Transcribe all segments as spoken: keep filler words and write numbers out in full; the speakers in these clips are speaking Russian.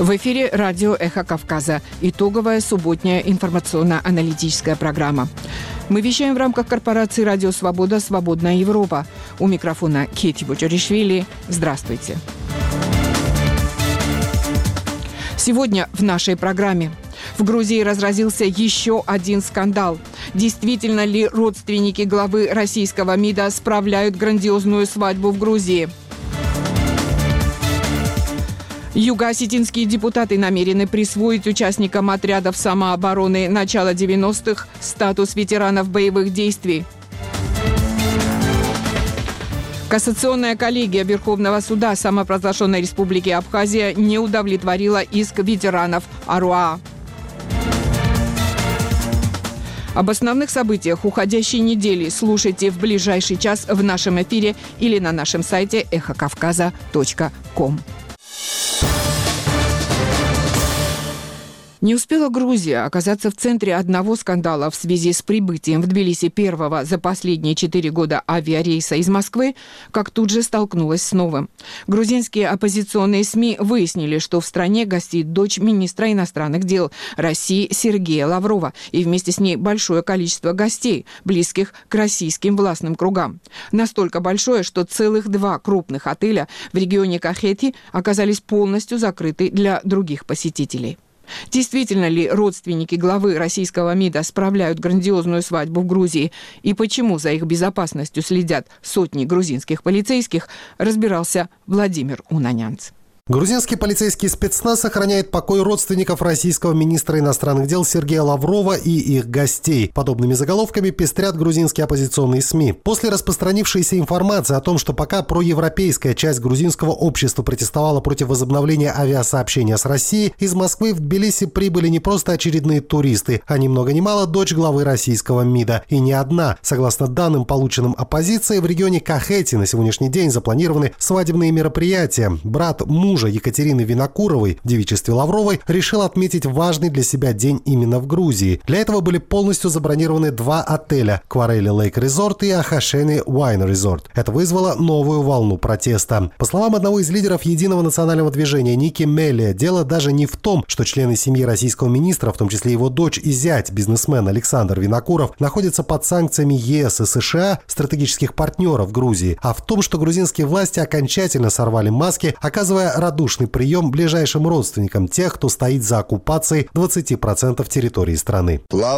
В эфире радио «Эхо Кавказа». Итоговая субботняя информационно-аналитическая программа. Мы вещаем в рамках корпорации «Радио Свобода. Свободная Европа». У микрофона Кети Бочаришвили. Здравствуйте. Сегодня в нашей программе. В Грузии разразился еще один скандал. Действительно ли родственники главы российского МИДа справляют грандиозную свадьбу в Грузии? Юго-осетинские депутаты намерены присвоить участникам отрядов самообороны начала девяностых статус ветеранов боевых действий. Кассационная коллегия Верховного суда самопровозглашенной Республики Абхазия не удовлетворила иск ветеранов АРОА. Об основных событиях уходящей недели слушайте в ближайший час в нашем эфире или на нашем сайте эхо кавказа точка ком. Не успела Грузия оказаться в центре одного скандала в связи с прибытием в Тбилиси первого за последние четыре года авиарейса из Москвы, как тут же столкнулась с новым. Грузинские оппозиционные СМИ выяснили, что в стране гостит дочь министра иностранных дел России Сергея Лаврова и вместе с ней большое количество гостей, близких к российским властным кругам. Настолько большое, что целых два крупных отеля в регионе Кахети оказались полностью закрыты для других посетителей. Действительно ли родственники главы российского МИДа справляют грандиозную свадьбу в Грузии и почему за их безопасностью следят сотни грузинских полицейских, разбирался Владимир Унанянц. Грузинский полицейский спецназ охраняет покой родственников российского министра иностранных дел Сергея Лаврова и их гостей. Подобными заголовками пестрят грузинские оппозиционные СМИ. После распространившейся информации о том, что пока проевропейская часть грузинского общества протестовала против возобновления авиасообщения с Россией, из Москвы в Тбилиси прибыли не просто очередные туристы, а ни много ни мало дочь главы российского МИДа. И не одна. Согласно данным, полученным оппозицией, в регионе Кахети на сегодняшний день запланированы свадебные мероприятия. Брат мужа Мужа Екатерины Винокуровой в девичестве Лавровой решил отметить важный для себя день именно в Грузии. Для этого были полностью забронированы два отеля – Кварели Лейк Резорт и Ахашени Вайн Резорт. Это вызвало новую волну протеста. По словам одного из лидеров Единого национального движения Ники Мелия, дело даже не в том, что члены семьи российского министра, в том числе его дочь и зять, бизнесмен Александр Винокуров, находятся под санкциями ЕС и США, стратегических партнеров Грузии, а в том, что грузинские власти окончательно сорвали маски, оказывая радушный прием ближайшим родственникам тех, кто стоит за оккупацией двадцати процентов территории страны.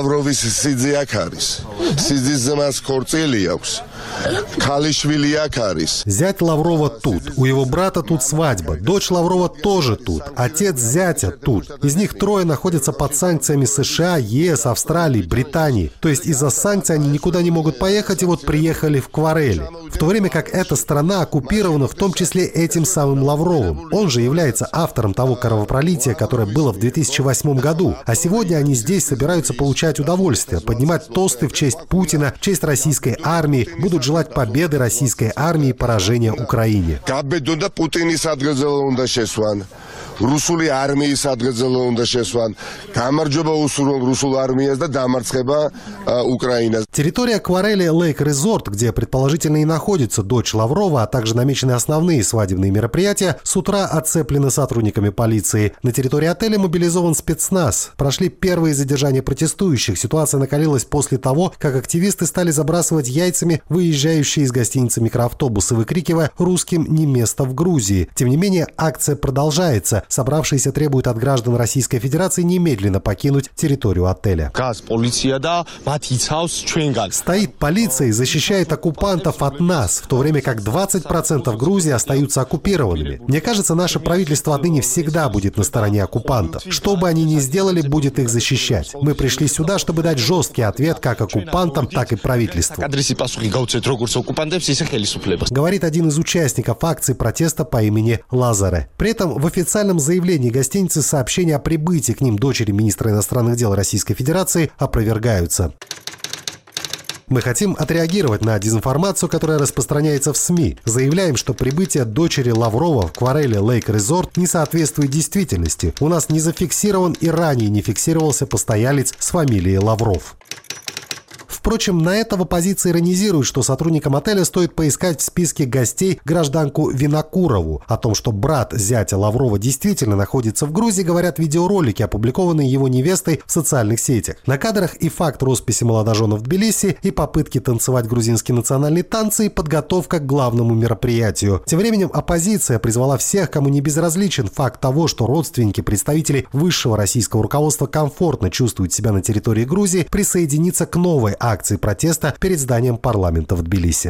Зять Лаврова тут, у его брата тут свадьба, дочь Лаврова тоже тут, отец зятя тут. Из них трое находятся под санкциями США, ЕС, Австралии, Британии. То есть из-за санкций они никуда не могут поехать и вот приехали в Кварели. В то время как эта страна оккупирована в том числе этим самым Лавровым. Он же является автором того кровопролития, которое было в две тысячи восьмом году. А сегодня они здесь собираются получать удовольствие, поднимать тосты в честь Путина, в честь российской армии, будут желать победы российской армии и поражения Украине. Русули армии садгазало унда шесван. Камарджоба усурон русул армия да дамарцеба Украина. Территория Кварели Лейк Резорт, где предположительно и находится дочь Лаврова, а также намечены основные свадебные мероприятия, с утра оцеплены сотрудниками полиции. На территории отеля мобилизован спецназ. Прошли первые задержания протестующих. Ситуация накалилась после того, как активисты стали забрасывать яйцами выезжающие из гостиницы микроавтобусы, выкрикивая «Русским не место в Грузии». Тем не менее, акция продолжается. Собравшиеся требуют от граждан Российской Федерации немедленно покинуть территорию отеля. Стоит полиция и защищает оккупантов от нас, в то время как двадцать процентов Грузии остаются оккупированными. Мне кажется, наше правительство отныне всегда будет на стороне оккупантов. Что бы они ни сделали, будет их защищать. Мы пришли сюда, чтобы дать жесткий ответ как оккупантам, так и правительству. Говорит один из участников акции протеста по имени Лазаре. При этом в официальном заявлении гостиницы сообщения о прибытии к ним дочери министра иностранных дел Российской Федерации опровергаются. Мы хотим отреагировать на дезинформацию, которая распространяется в СМИ. Заявляем, что прибытие дочери Лаврова в Кварели Лейк Резорт не соответствует действительности. У нас не зафиксирован и ранее не фиксировался постоялец с фамилией Лавров. Впрочем, на это в оппозиции иронизируют, что сотрудникам отеля стоит поискать в списке гостей гражданку Винокурову. О том, что брат зятя Лаврова действительно находится в Грузии, говорят видеоролики, опубликованные его невестой в социальных сетях. На кадрах и факт росписи молодоженов в Тбилиси, и попытки танцевать грузинские национальные танцы, и подготовка к главному мероприятию. Тем временем оппозиция призвала всех, кому не безразличен факт того, что родственники представителей высшего российского руководства комфортно чувствуют себя на территории Грузии, присоединиться к новой акции протеста перед зданием парламента в Тбилиси.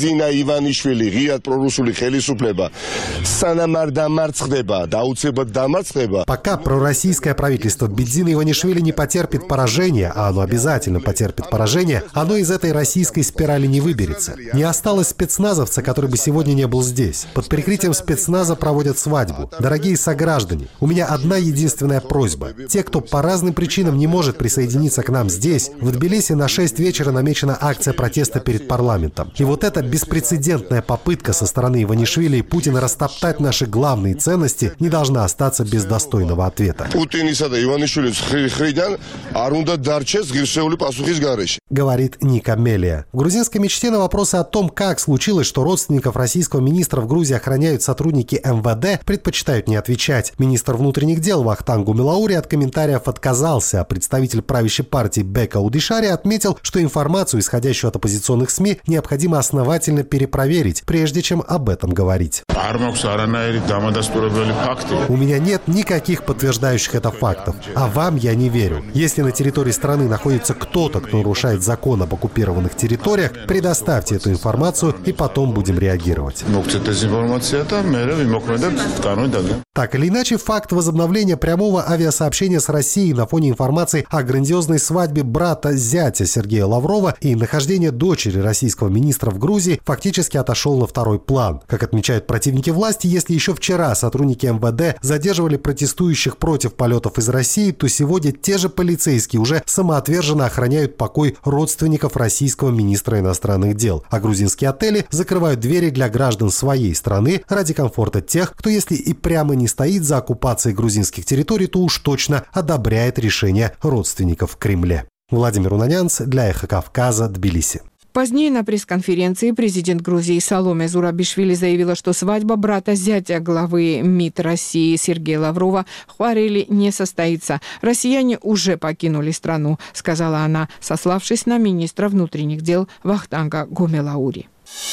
Пока пророссийское правительство Бидзина Иванишвили не потерпит поражение, а оно обязательно потерпит поражение, оно из этой российской спирали не выберется. Не осталось спецназовца, который бы сегодня не был здесь. Под прикрытием спецназа проводят свадьбу. Дорогие сограждане, у меня одна единственная просьба. Те, кто по разным причинам не может присоединиться к нам здесь, в Тбилиси на шесть вечера намечена акция протеста перед парламентом. И вот эта беспрецедентная попытка со стороны Иванишвили и Путина растоптать наши главные ценности не должна остаться без достойного ответа. Говорит Ника Мелия. В грузинской мечте на вопросы о том, как случилось, что родственников российского министра в Грузии охраняют сотрудники эм вэ дэ, предпочитают не отвечать. Министр внутренних дел Вахтанг Гумилаури от комментариев отказался, а представитель правящей партии Бека Удишари отметил, что информацию, исходящую от оппозиционных СМИ, необходимо основательно перепроверить, прежде чем об этом говорить. У меня нет никаких подтверждающих это фактов, а вам я не верю. Если на территории страны находится кто-то, кто нарушает закон об оккупированных территориях, предоставьте эту информацию и потом будем реагировать. Так или иначе, факт возобновления прямого авиасообщения с Россией на фоне информации о грандиозной свадьбе брата зятя Сергея Лаврова и нахождения дочери российского министра в Грузии фактически отошел на второй план. Как отмечают противники власти, если еще вчера сотрудники эм вэ дэ задерживали протестующих против полетов из России, то сегодня те же полицейские уже самоотверженно охраняют покой родственников российского министра иностранных дел. А грузинские отели закрывают двери для граждан своей страны ради комфорта тех, кто, если и прямо не стоит за оккупацией грузинских территорий, то уж точно одобряет решение родственников в Кремле. Владимир Унанянц для Эхо Кавказа, Тбилиси. Позднее на пресс-конференции президент Грузии Саломе Зурабишвили заявила, что свадьба брата зятя главы МИД России Сергея Лаврова в Хварели не состоится. Россияне уже покинули страну, сказала она, сославшись на министра внутренних дел Вахтанга Гумилаури.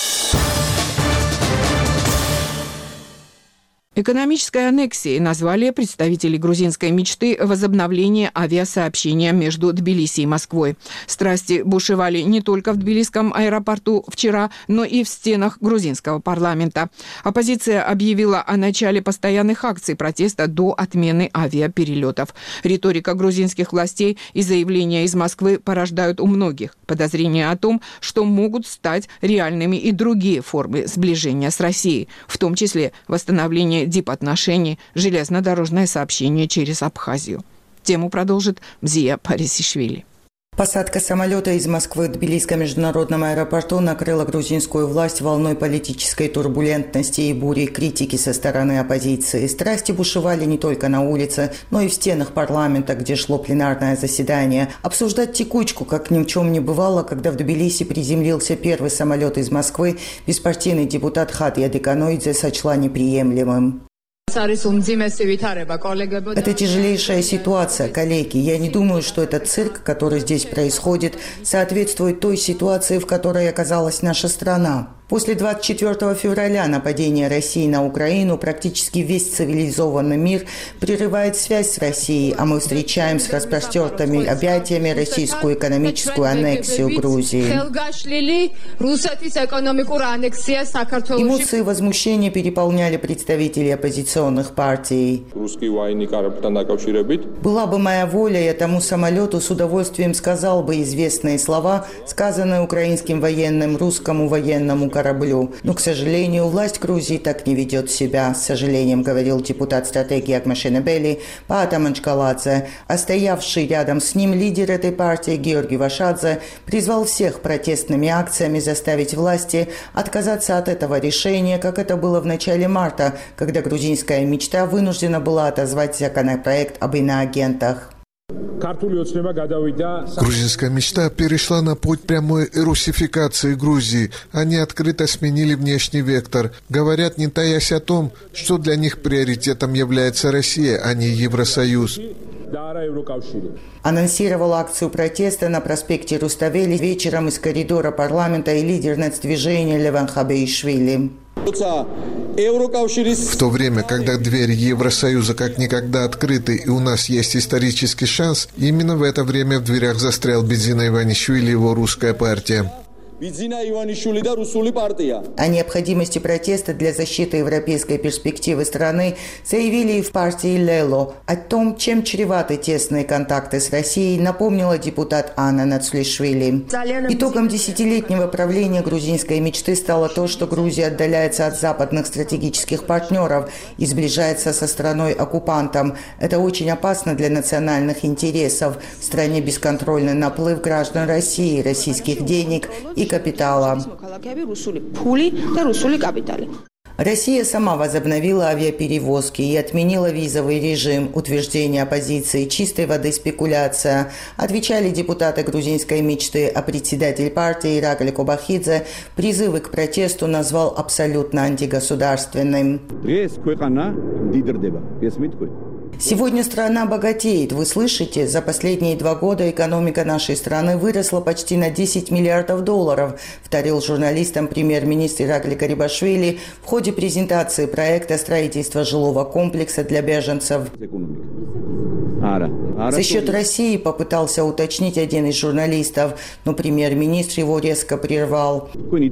Экономической аннексией назвали представители грузинской мечты возобновление авиасообщения между Тбилиси и Москвой. Страсти бушевали не только в тбилисском аэропорту вчера, но и в стенах грузинского парламента. Оппозиция объявила о начале постоянных акций протеста до отмены авиаперелетов. Риторика грузинских властей и заявления из Москвы порождают у многих подозрения о том, что могут стать реальными и другие формы сближения с Россией, в том числе восстановление дипотношений, железнодорожное сообщение через Абхазию. Тему продолжит Мзия Парисишвили. Посадка самолета из Москвы в Тбилисском международном аэропорту накрыла грузинскую власть волной политической турбулентности и бури критики со стороны оппозиции. Страсти бушевали не только на улице, но и в стенах парламента, где шло пленарное заседание. Обсуждать текучку, как ни в чем не бывало, когда в Тбилиси приземлился первый самолет из Москвы, беспартийный депутат Хатья Деканоидзе сочла неприемлемым. Это тяжелейшая ситуация, коллеги. Я не думаю, что этот цирк, который здесь происходит, соответствует той ситуации, в которой оказалась наша страна. После двадцать четвёртого февраля нападения России на Украину практически весь цивилизованный мир прерывает связь с Россией, а мы встречаем с распростертыми объятиями российскую экономическую аннексию Грузии. Эмоции возмущения переполняли представителей оппозиционных партий. Была бы моя воля, я тому самолету с удовольствием сказал бы известные слова, сказанные украинским военным русскому военному кораблю. Но, к сожалению, власть Грузии так не ведет себя, с сожалением говорил депутат стратегии Акмашенебели Паата Манчкаладзе. А стоявший рядом с ним лидер этой партии Георгий Вашадзе призвал всех протестными акциями заставить власти отказаться от этого решения, как это было в начале марта, когда грузинская мечта вынуждена была отозвать законопроект об иноагентах. Грузинская мечта перешла на путь прямой русификации Грузии. Они открыто сменили внешний вектор. Говорят, не таясь о том, что для них приоритетом является Россия, а не Евросоюз. Анонсировал акцию протеста на проспекте Руставели вечером из коридора парламента и лидер нацдвижения Леван Хабеишвили. В то время, когда двери Евросоюза как никогда открыты и у нас есть исторический шанс, именно в это время в дверях застрял Бедзина Иванишвили и его русская партия. О необходимости протеста для защиты европейской перспективы страны заявили и в партии Лело. О том, чем чреваты тесные контакты с Россией, напомнила депутат Анна Нацлишвили. Итогом десятилетнего правления грузинской мечты стало то, что Грузия отдаляется от западных стратегических партнеров и сближается со страной-оккупантом. Это очень опасно для национальных интересов. В стране бесконтрольный наплыв граждан России, российских денег и капитала. Россия сама возобновила авиаперевозки и отменила визовый режим. Утверждение оппозиции чистой воды спекуляция. Отвечали депутаты грузинской мечты, а председатель партии Иракли Кобахидзе призывы к протесту назвал абсолютно антигосударственным. Сегодня страна богатеет. Вы слышите? За последние два года экономика нашей страны выросла почти на десять миллиардов долларов, вторил журналистам премьер-министр Иракли Гарибашвили в ходе презентации проекта строительства жилого комплекса для беженцев. За счет России попытался уточнить один из журналистов, но премьер-министр его резко прервал.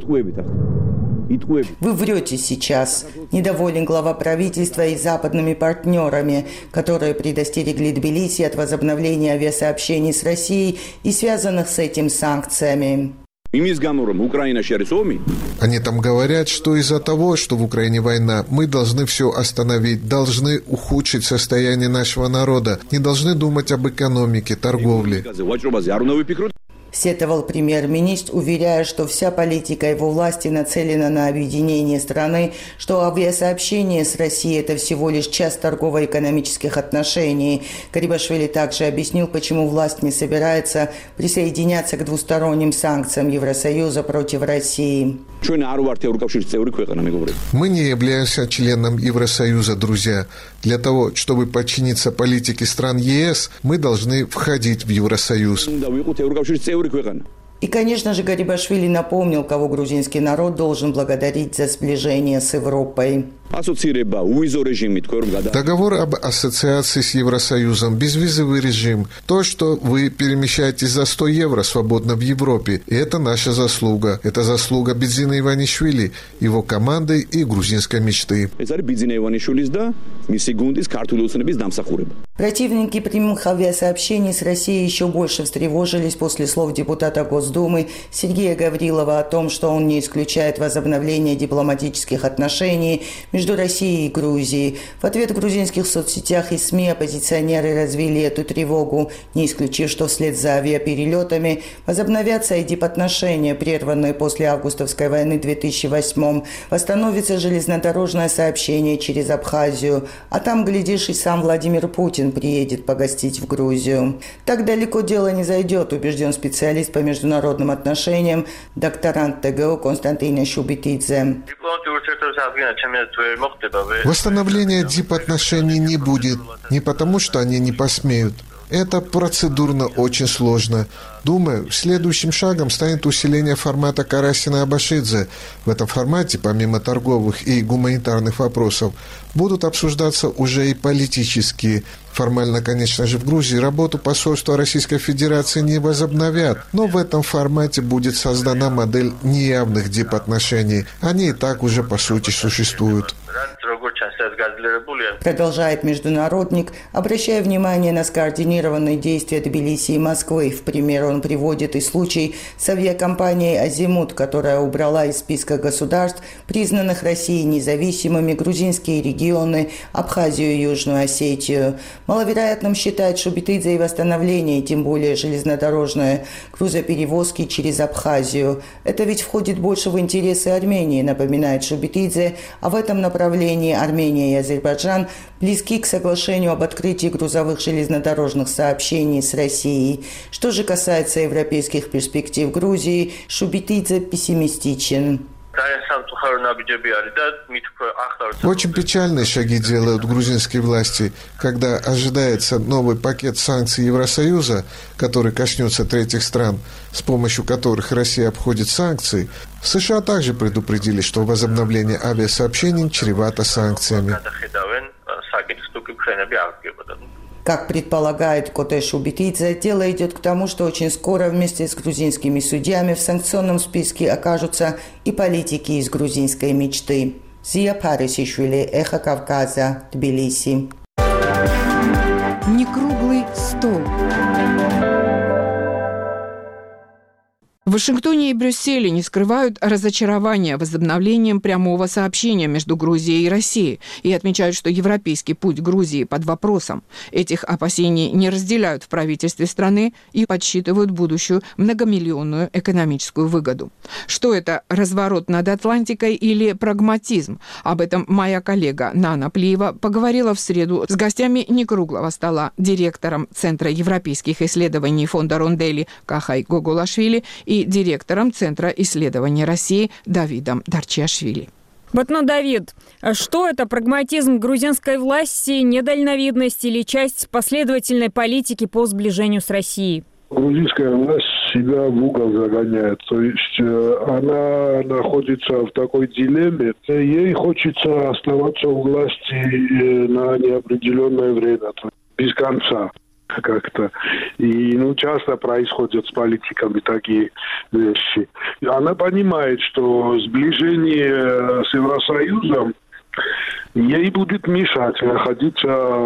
Вы врете сейчас. Недоволен глава правительства и западными партнерами, которые предостерегли Тбилиси от возобновления авиасообщений с Россией и связанных с этим санкциями. Они там говорят, что из-за того, что в Украине война, мы должны все остановить, должны ухудшить состояние нашего народа, не должны думать об экономике, торговле. Сетовал премьер-министр, уверяя, что вся политика его власти нацелена на объединение страны, что авиасообщение с Россией – это всего лишь часть торгово-экономических отношений. Гарибашвили также объяснил, почему власть не собирается присоединяться к двусторонним санкциям Евросоюза против России. Мы не являемся членом Евросоюза, друзья. Для того, чтобы подчиниться политике стран ЕС, мы должны входить в Евросоюз. И, конечно же, Гарибашвили напомнил, кого грузинский народ должен благодарить за сближение с Европой. Договор об ассоциации с Евросоюзом, безвизовый режим, то, что вы перемещаетесь за сто евро свободно в Европе, и это наша заслуга. Это заслуга Бедзина Иванишвили, его команды и грузинской мечты. Противники прямых авиасообщений с Россией еще больше встревожились после слов депутата Госдумы Сергея Гаврилова о том, что он не исключает возобновление дипломатических отношений между Россией и Грузией. В ответ в грузинских соцсетях и СМИ оппозиционеры развили эту тревогу, не исключив, что вслед за авиаперелетами возобновятся и дипотношения, прерванные после августовской войны в две тысячи восьмом. Восстановится железнодорожное сообщение через Абхазию, а там, глядишь, и сам Владимир Путин приедет погостить в Грузию. Так далеко дело не зайдет, убежден специалист по международным отношениям, докторант ТГУ Константин Шубитидзе. Восстановления дипотношений не будет, не потому, что они не посмеют. Это процедурно очень сложно. Думаю, следующим шагом станет усиление формата Карасина-Абашидзе. В этом формате, помимо торговых и гуманитарных вопросов, будут обсуждаться уже и политические. Формально, конечно же, в Грузии работу посольства Российской Федерации не возобновят, но в этом формате будет создана модель неявных дипотношений. Они и так уже, по сути, существуют. Продолжает международник, обращая внимание на скоординированные действия Тбилиси и Москвы. В пример он приводит и случай с авиакомпанией «Азимут», которая убрала из списка государств, признанных Россией независимыми, грузинские регионы, Абхазию и Южную Осетию. Маловероятным считает Шубитидзе и восстановление, тем более железнодорожное, грузоперевозки через Абхазию. Это ведь входит больше в интересы Армении, напоминает Шубитидзе, а в этом направлении Армения и Азербайджан близки к соглашению об открытии грузовых железнодорожных сообщений с Россией. Что же касается европейских перспектив Грузии, Шубитидзе пессимистичен. Очень печальные шаги делают грузинские власти, когда ожидается новый пакет санкций Евросоюза, который коснется третьих стран, с помощью которых Россия обходит санкции. США также предупредили, что возобновление авиасообщений чревато санкциями. Как предполагает Коте Шубитидзе, дело идет к тому, что очень скоро вместе с грузинскими судьями в санкционном списке окажутся и политики из грузинской мечты. Зия Парисишвили, Эхо Кавказа, Тбилиси. Некруглый стол. В Вашингтоне и Брюсселе не скрывают разочарования возобновлением прямого сообщения между Грузией и Россией и отмечают, что европейский путь Грузии под вопросом. Этих опасений не разделяют в правительстве страны и подсчитывают будущую многомиллионную экономическую выгоду. Что это, разворот над Атлантикой или прагматизм? Об этом моя коллега Нана Плиева поговорила в среду с гостями некруглого стола, директором Центра европейских исследований фонда Ронделли Кахай Гогулашвили и директором Центра исследований России Давидом Дарчиашвили. Батно Давид, что это, прагматизм грузинской власти, недальновидность или часть последовательной политики по сближению с Россией? Грузинская власть себя в угол загоняет. То есть она находится в такой дилемме. Ей хочется оставаться у власти на неопределенное время, без конца. Как-то. И ну, часто происходят с политиками такие вещи. Она понимает, что сближение с Евросоюзом ей будет мешать находиться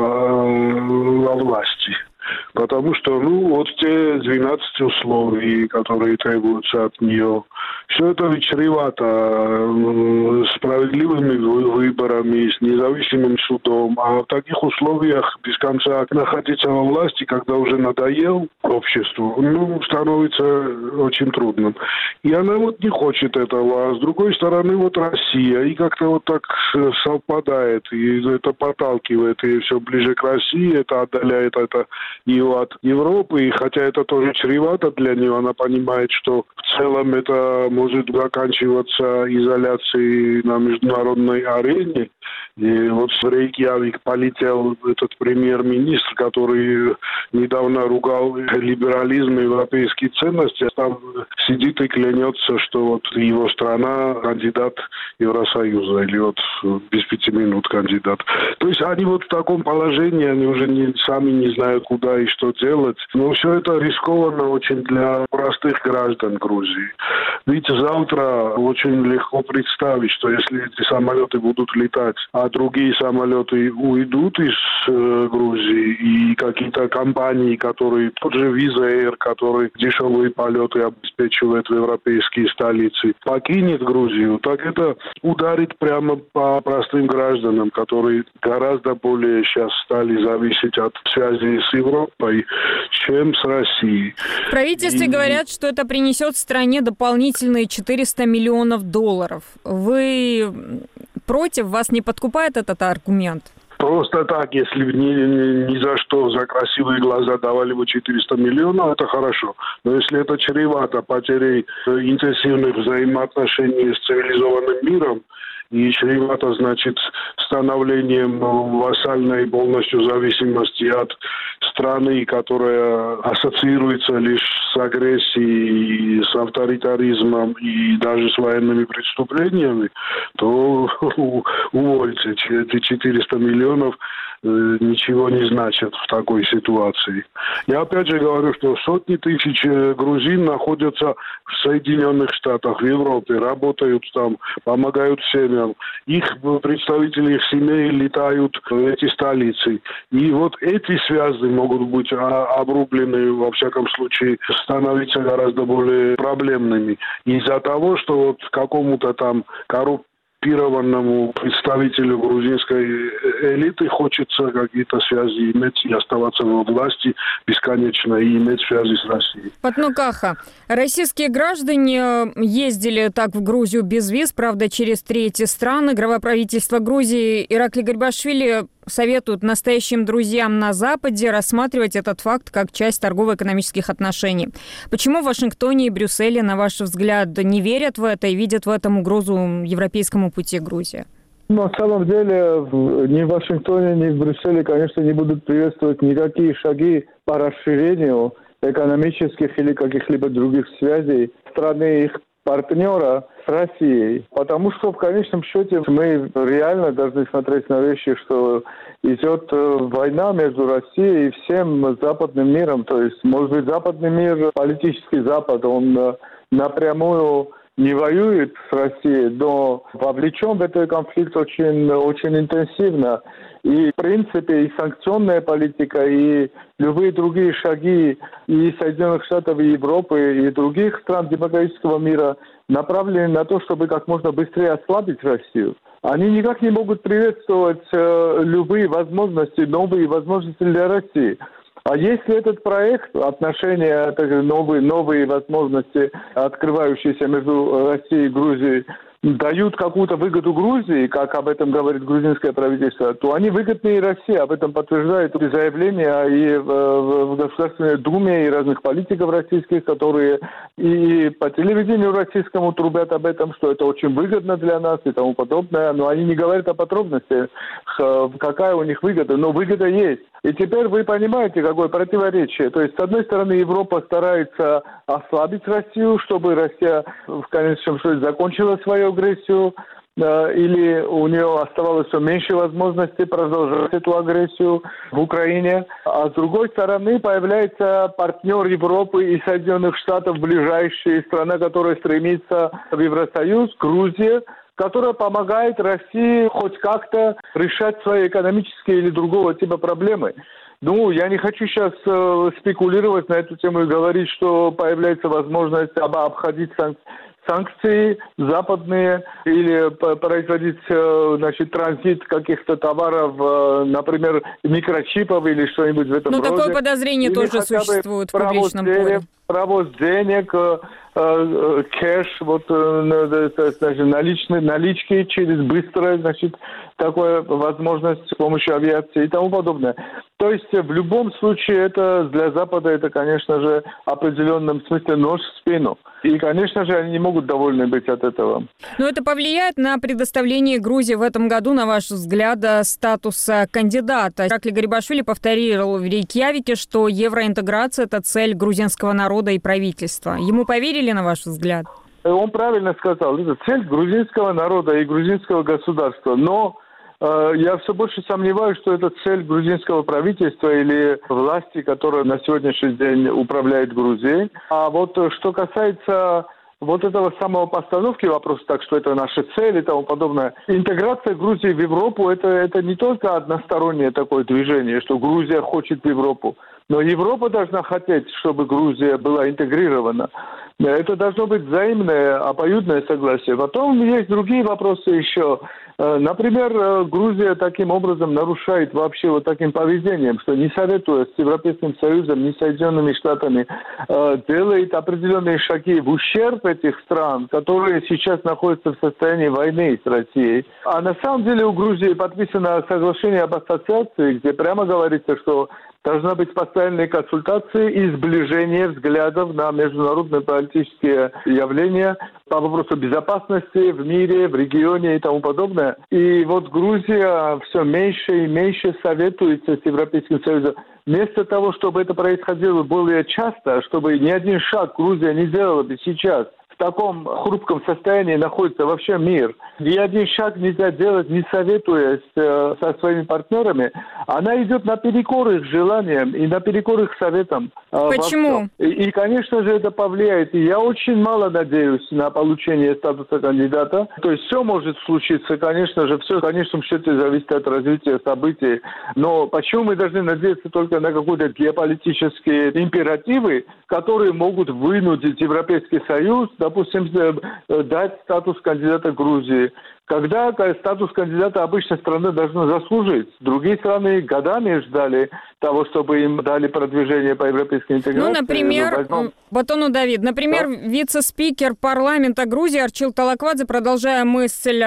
во власти. Потому что, ну, вот те двенадцать условий, которые требуются от нее, все это ведь чревато справедливыми выборами, с независимым судом. А в таких условиях без конца находиться во власти, когда уже надоел обществу, ну, становится очень трудным. И она вот не хочет этого. А с другой стороны, вот Россия. И как-то вот так совпадает. И это подталкивает ее все ближе к России. Это отдаляет это ее от Европы. И хотя это тоже чревато для нее, она понимает, что в целом это может заканчиваться изоляцией на международной арене. И вот в Рейкьявик полетел этот премьер-министр, который недавно ругал либерализм и европейские ценности. Там сидит и клянется, что вот его страна кандидат Евросоюза, или вот без пяти минут кандидат. То есть они вот в таком положении, они уже не, сами не знают, куда и что делать. Но все это рискованно очень для простых граждан Грузии. Ведь завтра очень легко представить, что если эти самолеты будут летать, а другие самолеты уйдут из э, Грузии, и какие-то компании, которые, тот же Visa Air, который дешевые полеты обеспечивает в европейские столицы, покинет Грузию, так это ударит прямо по простым гражданам, которые гораздо более сейчас стали зависеть от связи с Европой, чем с Россией. В правительстве и... говорят, что это принесет стране дополнительные четыреста миллионов долларов. Вы против? Вас не подкупает этот аргумент? Просто так, если ни, ни, ни за что за красивые глаза давали бы четыреста миллионов, это хорошо. Но если это чревато потерей интенсивных взаимоотношений с цивилизованным миром, и чревато, значит, становлением вассальной полностью зависимости от страны, которая ассоциируется лишь с агрессией, с авторитаризмом и даже с военными преступлениями, то увольте. Эти четыреста миллионов ничего не значат в такой ситуации. Я опять же говорю, что сотни тысяч грузин находятся в Соединенных Штатах, в Европе, работают там, помогают семьям. Их представители их семей летают в эти столицы. И вот эти связи могут быть обрублены, во всяком случае, становиться гораздо более проблемными. Из-за того, что вот какому-то там коррупции коррумпированному представителю грузинской элиты хочется какие-то связи иметь и оставаться во власти бесконечно и иметь связи с Россией. Патнукаха. Российские граждане ездили так в Грузию без виз, правда, через третьи страны. Глава правительства Грузии Ираклий Гарибашвили советуют настоящим друзьям на Западе рассматривать этот факт как часть торгово-экономических отношений. Почему в Вашингтоне и Брюсселе, на ваш взгляд, не верят в это и видят в этом угрозу европейскому пути Грузии? На самом деле ни в Вашингтоне, ни в Брюсселе, конечно, не будут приветствовать никакие шаги по расширению экономических или каких-либо других связей страны их партнера с Россией. Потому что в конечном счете мы реально должны смотреть на вещи, что идет война между Россией и всем западным миром. То есть, может быть, западный мир, политический Запад, он напрямую не воюет с Россией, но вовлечен в этот конфликт очень, очень интенсивно. И, в принципе, и санкционная политика, и любые другие шаги и Соединенных Штатов, и Европы, и других стран демократического мира направлены на то, чтобы как можно быстрее ослабить Россию. Они никак не могут приветствовать э, любые возможности, новые возможности для России. А если этот проект, отношения, новые, новые возможности, открывающиеся между Россией и Грузией, дают какую-то выгоду Грузии, как об этом говорит грузинское правительство, то они выгодны и России. Об этом подтверждают и заявления и в, в Государственной Думе, и разных политиков российских, которые и по телевидению российскому трубят об этом, что это очень выгодно для нас и тому подобное. Но они не говорят о подробностях, какая у них выгода. Но выгода есть. И теперь вы понимаете, какое противоречие. То есть, с одной стороны, Европа старается ослабить Россию, чтобы Россия в конечном счете закончила свою агрессию, или у нее оставалось все меньше возможностей продолжать эту агрессию в Украине. А с другой стороны, появляется партнер Европы и Соединенных Штатов, ближайшая страна, которая стремится в Евросоюз, Грузия, которая помогает России хоть как-то решать свои экономические или другого типа проблемы. Ну, я не хочу сейчас э, спекулировать на эту тему и говорить, что появляется возможность обходить санкции. санкции западные или производить, значит, транзит каких-то товаров, например, микрочипов или что-нибудь в этом ну, роде. Ну, такое подозрение или тоже существует в публичном поле. Провоз денег, кэш, вот, значит, наличные, налички через быстрое, значит, такая возможность с помощью авиации и тому подобное. То есть в любом случае это для Запада это, конечно же, в определенном смысле нож в спину. И, конечно же, они не могут довольны быть от этого. Но это повлияет на предоставление Грузии в этом году, на ваш взгляд, статуса кандидата. Ираклий Гарибашвили повторил в Рейкьявике, что евроинтеграция – это цель грузинского народа и правительства. Ему поверили, на ваш взгляд? Он правильно сказал. Это цель грузинского народа и грузинского государства. Но э, я все больше сомневаюсь, что это цель грузинского правительства или власти, которая на сегодняшний день управляет Грузией. А вот что касается вот этого самого постановки вопроса, так что это наша цель и тому подобное. Интеграция Грузии в Европу это, это не только одностороннее такое движение, что Грузия хочет в Европу. Но Европа должна хотеть, чтобы Грузия была интегрирована. Это должно быть взаимное, обоюдное согласие. Потом есть другие вопросы еще. Например, Грузия таким образом нарушает вообще вот таким поведением, что не советуя с Европейским Союзом, ни с Соединенными Штатами, делает определенные шаги в ущерб этих стран, которые сейчас находятся в состоянии войны с Россией. А на самом деле у Грузии подписано соглашение об ассоциации, где прямо говорится, что должна быть постоянные консультации и сближение взглядов на международные политические явления по вопросу безопасности в мире, в регионе и тому подобное. И вот Грузия все меньше и меньше советуется с Европейским Союзом. Вместо того, чтобы это происходило более часто, чтобы ни один шаг Грузия не сделала бы сейчас, в таком хрупком состоянии находится вообще мир. Ни один шаг нельзя делать, не советуясь э, со своими партнерами. Она идет наперекор их желаниям и наперекор их советам. Э, Почему? И, и, конечно же, это повлияет. И я очень мало надеюсь на получение статуса кандидата. То есть все может случиться, конечно же, все в конечном счете зависит от развития событий. Но почему мы должны надеяться только на какие-то геополитические императивы, которые могут вынудить Европейский Союз, допустим, дать статус кандидата Грузии? Когда статус кандидата обычной страны должны заслужить. Другие страны годами ждали того, чтобы им дали продвижение по европейской интеграции. Ну, например, возьмем... Батону Давид, например, да? Вице-спикер парламента Грузии Арчил Талаквадзе, продолжая мысль,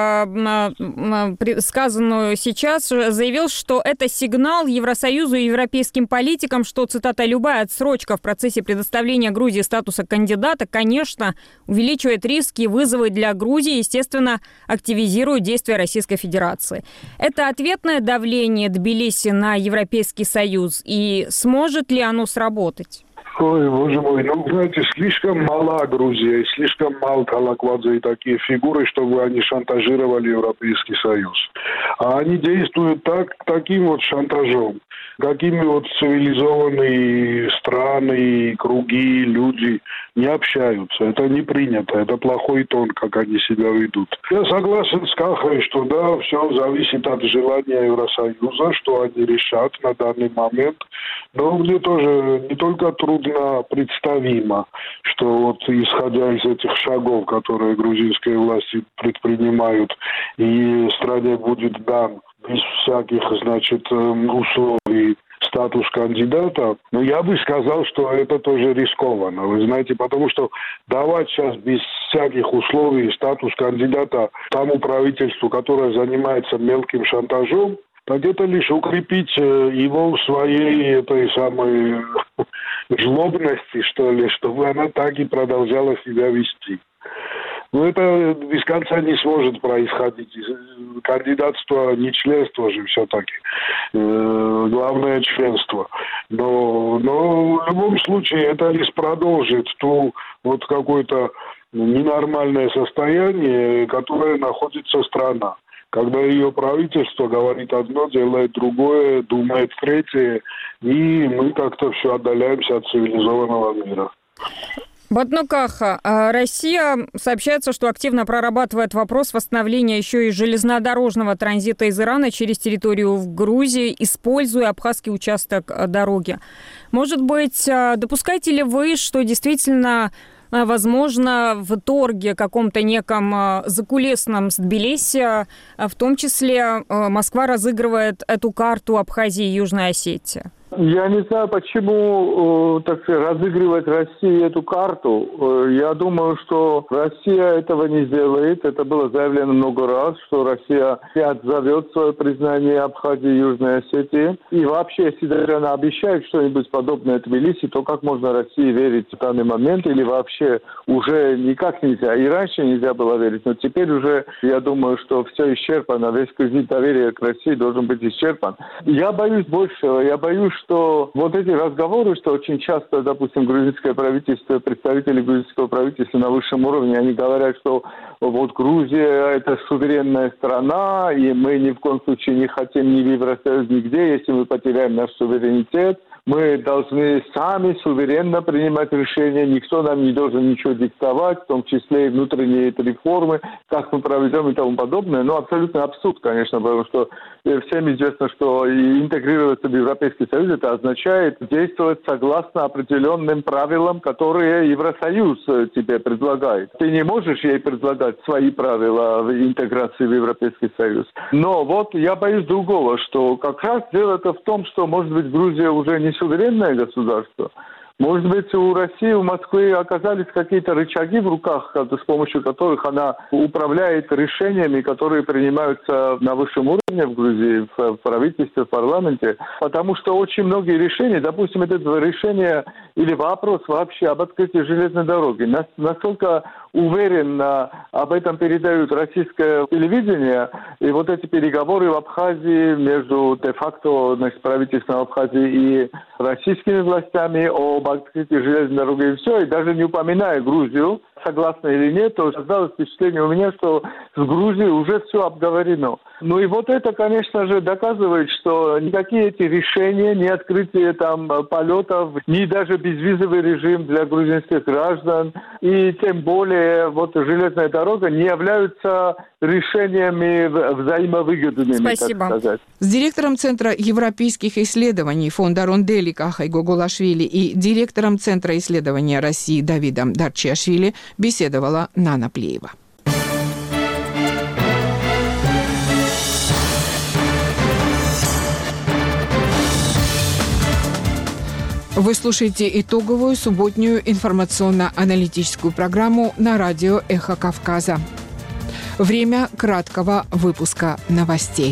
сказанную сейчас, заявил, что это сигнал Евросоюзу и европейским политикам, что, цитата, «любая отсрочка в процессе предоставления Грузии статуса кандидата, конечно, увеличивает риски и вызовы для Грузии, естественно, активизирует действия Российской Федерации». Это ответное давление Тбилиси на Европейский Союз, и сможет ли оно сработать? Ой, боже мой, ну, знаете, слишком мала Грузия, слишком мал Талаквадзе и такие фигуры, чтобы они шантажировали Европейский Союз. А они действуют так, таким вот шантажом, какими вот цивилизованные страны, круги, люди не общаются. Это не принято, это плохой тон, как они себя ведут. Я согласен с Кахой, что да, все зависит от желания Евросоюза, что они решат на данный момент. Но мне тоже не только трудно представимо, что вот исходя из этих шагов, которые грузинские власти предпринимают, и стране будет дан без всяких, значит, условий статус кандидата, но я бы сказал, что это тоже рискованно, вы знаете, потому что давать сейчас без всяких условий статус кандидата тому правительству, которое занимается мелким шантажом, так это лишь укрепить его в своей этой самой жлобности, что ли, чтобы она так и продолжала себя вести. Но это без конца не сможет происходить. Кандидатство не членство же все-таки. Э, главное членство. Но, но в любом случае это лишь продолжит ту вот какое-то ненормальное состояние, которое находится страна. Когда ее правительство говорит одно, делает другое, думает третье, и мы как-то все отдаляемся от цивилизованного мира. Батну Каха, Россия сообщается, что активно прорабатывает вопрос восстановления еще и железнодорожного транзита из Ирана через территорию в Грузии, используя абхазский участок дороги. Может быть, допускаете ли вы, что действительно, возможно, в торге каком-то неком закулисном с Тбилиси, в том числе Москва разыгрывает эту карту Абхазии и Южной Осетии? Я не знаю, почему, так сказать, разыгрывает Россия эту карту. Я думаю, что Россия этого не сделает. Это было заявлено много раз, что Россия не отзовет свое признание Абхазии и Южной Осетии. И вообще, если даже она обещает что-нибудь подобное Тбилиси, то как можно России верить в данный момент? Или вообще уже никак нельзя. И раньше нельзя было верить, но теперь уже, я думаю, что все исчерпано. Весь кредит доверия к России должен быть исчерпан. Я боюсь большего. Я боюсь, что вот эти разговоры, что очень часто, допустим, грузинское правительство, представители грузинского правительства на высшем уровне, они говорят, что вот Грузия – это суверенная страна, и мы ни в коем случае не хотим ни в Евросоюз, нигде, если мы потеряем наш суверенитет. Мы должны сами суверенно принимать решения, никто нам не должен ничего диктовать, в том числе и внутренние реформы, как мы проведем и тому подобное. Но абсолютно абсурд, конечно, потому что всем известно, что интегрироваться в Европейский Союз, это означает действовать согласно определенным правилам, которые Евросоюз тебе предлагает. Ты не можешь ей предлагать свои правила в интеграции в Европейский Союз. Но вот я боюсь другого, что как раз дело-то в том, что, может быть, Грузия уже не суверенное государство. Может быть, у России, у Москвы оказались какие-то рычаги в руках, с помощью которых она управляет решениями, которые принимаются на высшем уровне в Грузии, в правительстве, в парламенте. Потому что очень многие решения, допустим, это решение или вопрос вообще об открытии железной дороги, настолько уверенно об этом передают российское телевидение, и вот эти переговоры в Абхазии между де-факто, значит, правительством Абхазии и российскими властями об открытии железной дороги и все, и даже не упоминая Грузию, согласно или нет, то создалось впечатление у меня, что с Грузией уже все обговорено. Ну и вот это, конечно же, доказывает, что никакие эти решения, ни открытие там полетов, ни даже безвизовый режим для грузинских граждан, и тем более вот железная дорога не являются решениями взаимовыгодными. Спасибо. Так сказать. С директором Центра европейских исследований фонда Ронделли Кахой Гогулашвили и директором Центра исследования России Давидом Дарчиашвили беседовала Нана Плеева. Вы слушаете итоговую субботнюю информационно-аналитическую программу на радио «Эхо Кавказа». Время краткого выпуска новостей.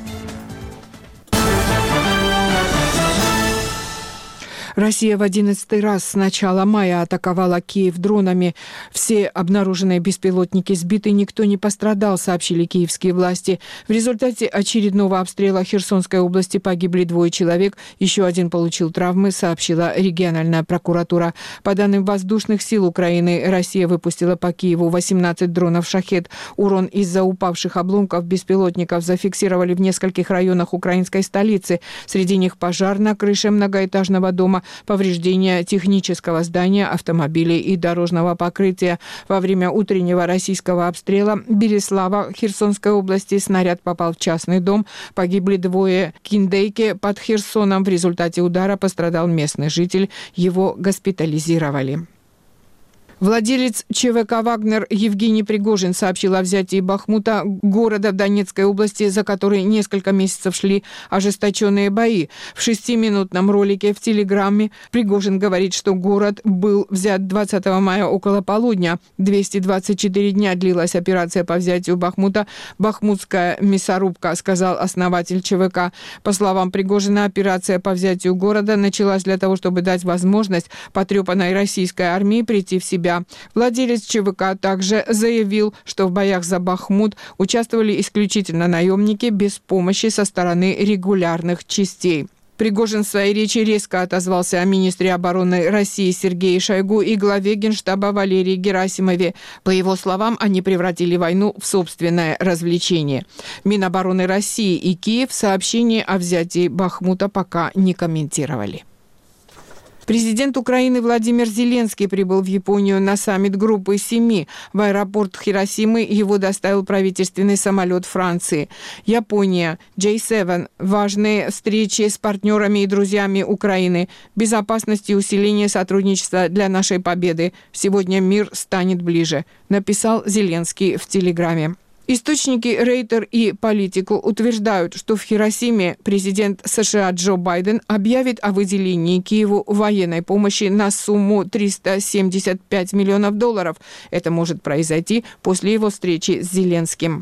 Россия в одиннадцатый раз с начала мая атаковала Киев дронами. Все обнаруженные беспилотники сбиты, никто не пострадал, сообщили киевские власти. В результате очередного обстрела Херсонской области погибли двое человек, еще один получил травмы, сообщила региональная прокуратура. По данным воздушных сил Украины, Россия выпустила по Киеву восемнадцать дронов «Шахед». Урон из-за упавших обломков беспилотников зафиксировали в нескольких районах украинской столицы. Среди них пожар на крыше многоэтажного дома, повреждения технического здания, автомобилей и дорожного покрытия. Во время утреннего российского обстрела Береслава Херсонской области снаряд попал в частный дом. Погибли двое. В Киндейке под Херсоном в результате удара пострадал местный житель. Его госпитализировали. Владелец ЧВК «Вагнер» Евгений Пригожин сообщил о взятии Бахмута, города в Донецкой области, за который несколько месяцев шли ожесточенные бои. В шестиминутном ролике в Телеграме Пригожин говорит, что город был взят двадцатого мая около полудня. двести двадцать четыре дня длилась операция по взятию Бахмута. «Бахмутская мясорубка», сказал основатель ЧВК. По словам Пригожина, операция по взятию города началась для того, чтобы дать возможность потрепанной российской армии прийти в себя. Владелец ЧВК также заявил, что в боях за Бахмут участвовали исключительно наемники без помощи со стороны регулярных частей. Пригожин в своей речи резко отозвался о министре обороны России Сергее Шойгу и главе Генштаба Валерии Герасимове. По его словам, они превратили войну в собственное развлечение. Минобороны России и Киев сообщение о взятии Бахмута пока не комментировали. Президент Украины Владимир Зеленский прибыл в Японию на саммит группы семи. В аэропорт Хиросимы его доставил правительственный самолет Франции. Япония, джей семь. Важные встречи с партнерами и друзьями Украины. Безопасность и усиление сотрудничества для нашей победы. Сегодня мир станет ближе, написал Зеленский в Телеграме. Источники Рейтер и Политику утверждают, что в Хиросиме президент США Джо Байден объявит о выделении Киеву военной помощи на сумму триста семьдесят пять миллионов долларов. Это может произойти после его встречи с Зеленским.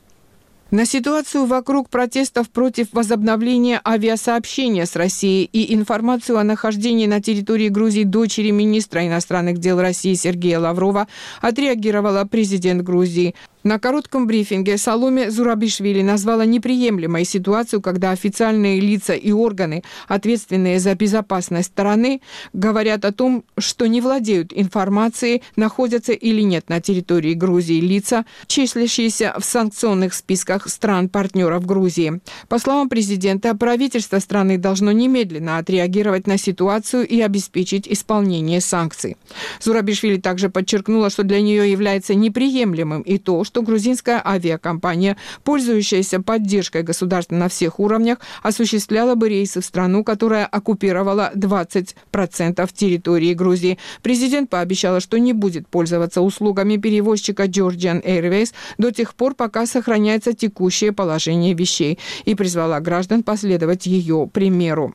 На ситуацию вокруг протестов против возобновления авиасообщения с Россией и информацию о нахождении на территории Грузии дочери министра иностранных дел России Сергея Лаврова отреагировала президент Грузии. На коротком брифинге Саломе Зурабишвили назвала неприемлемой ситуацию, когда официальные лица и органы, ответственные за безопасность страны, говорят о том, что не владеют информацией, находятся или нет на территории Грузии лица, числящиеся в санкционных списках стран-партнеров Грузии. По словам президента, правительство страны должно немедленно отреагировать на ситуацию и обеспечить исполнение санкций. Зурабишвили также подчеркнула, что для нее является неприемлемым и то, что грузинская авиакомпания, пользующаяся поддержкой государства на всех уровнях, осуществляла бы рейсы в страну, которая оккупировала двадцать процентов территории Грузии. Президент пообещала, что не будет пользоваться услугами перевозчика Georgian Airways до тех пор, пока сохраняется текущее положение вещей, и призвала граждан последовать ее примеру.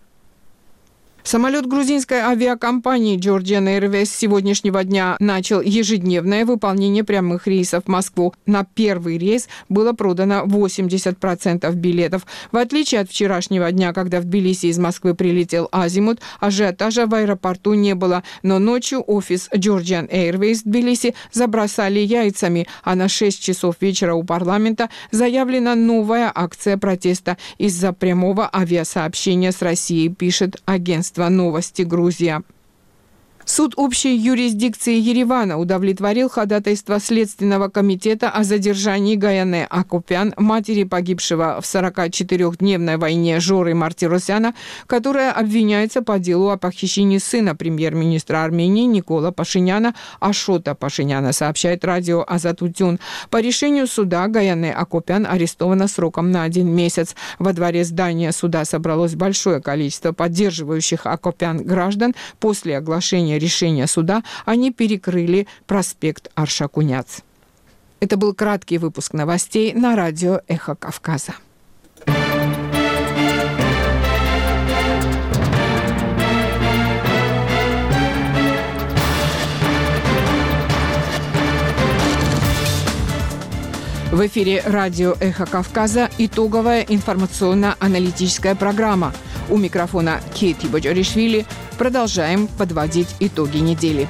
Самолет грузинской авиакомпании Georgian Airways с сегодняшнего дня начал ежедневное выполнение прямых рейсов в Москву. На первый рейс было продано восемьдесят процентов билетов. В отличие от вчерашнего дня, когда в Тбилиси из Москвы прилетел Азимут, ажиотажа в аэропорту не было. Но ночью офис Georgian Airways в Тбилиси забросали яйцами, а на шесть часов вечера у парламента заявлена новая акция протеста из-за прямого авиасообщения с Россией, пишет агентство «Новости Грузия». Суд общей юрисдикции Еревана удовлетворил ходатайство Следственного комитета о задержании Гаяне Акопян, матери погибшего в сорокачетырёхдневной войне Жоры Мартиросяна, которая обвиняется по делу о похищении сына премьер-министра Армении Никола Пашиняна, Ашота Пашиняна, сообщает радио Азатутюн. По решению суда Гаяне Акопян арестована сроком на один месяц. Во дворе здания суда собралось большое количество поддерживающих Акопян граждан. После оглашения решения суда они перекрыли проспект Аршакуняц. Это был краткий выпуск новостей на радио «Эхо Кавказа». В эфире радио «Эхо Кавказа» итоговая информационно-аналитическая программа. У микрофона Кейти Боджоришвили. Продолжаем подводить итоги недели.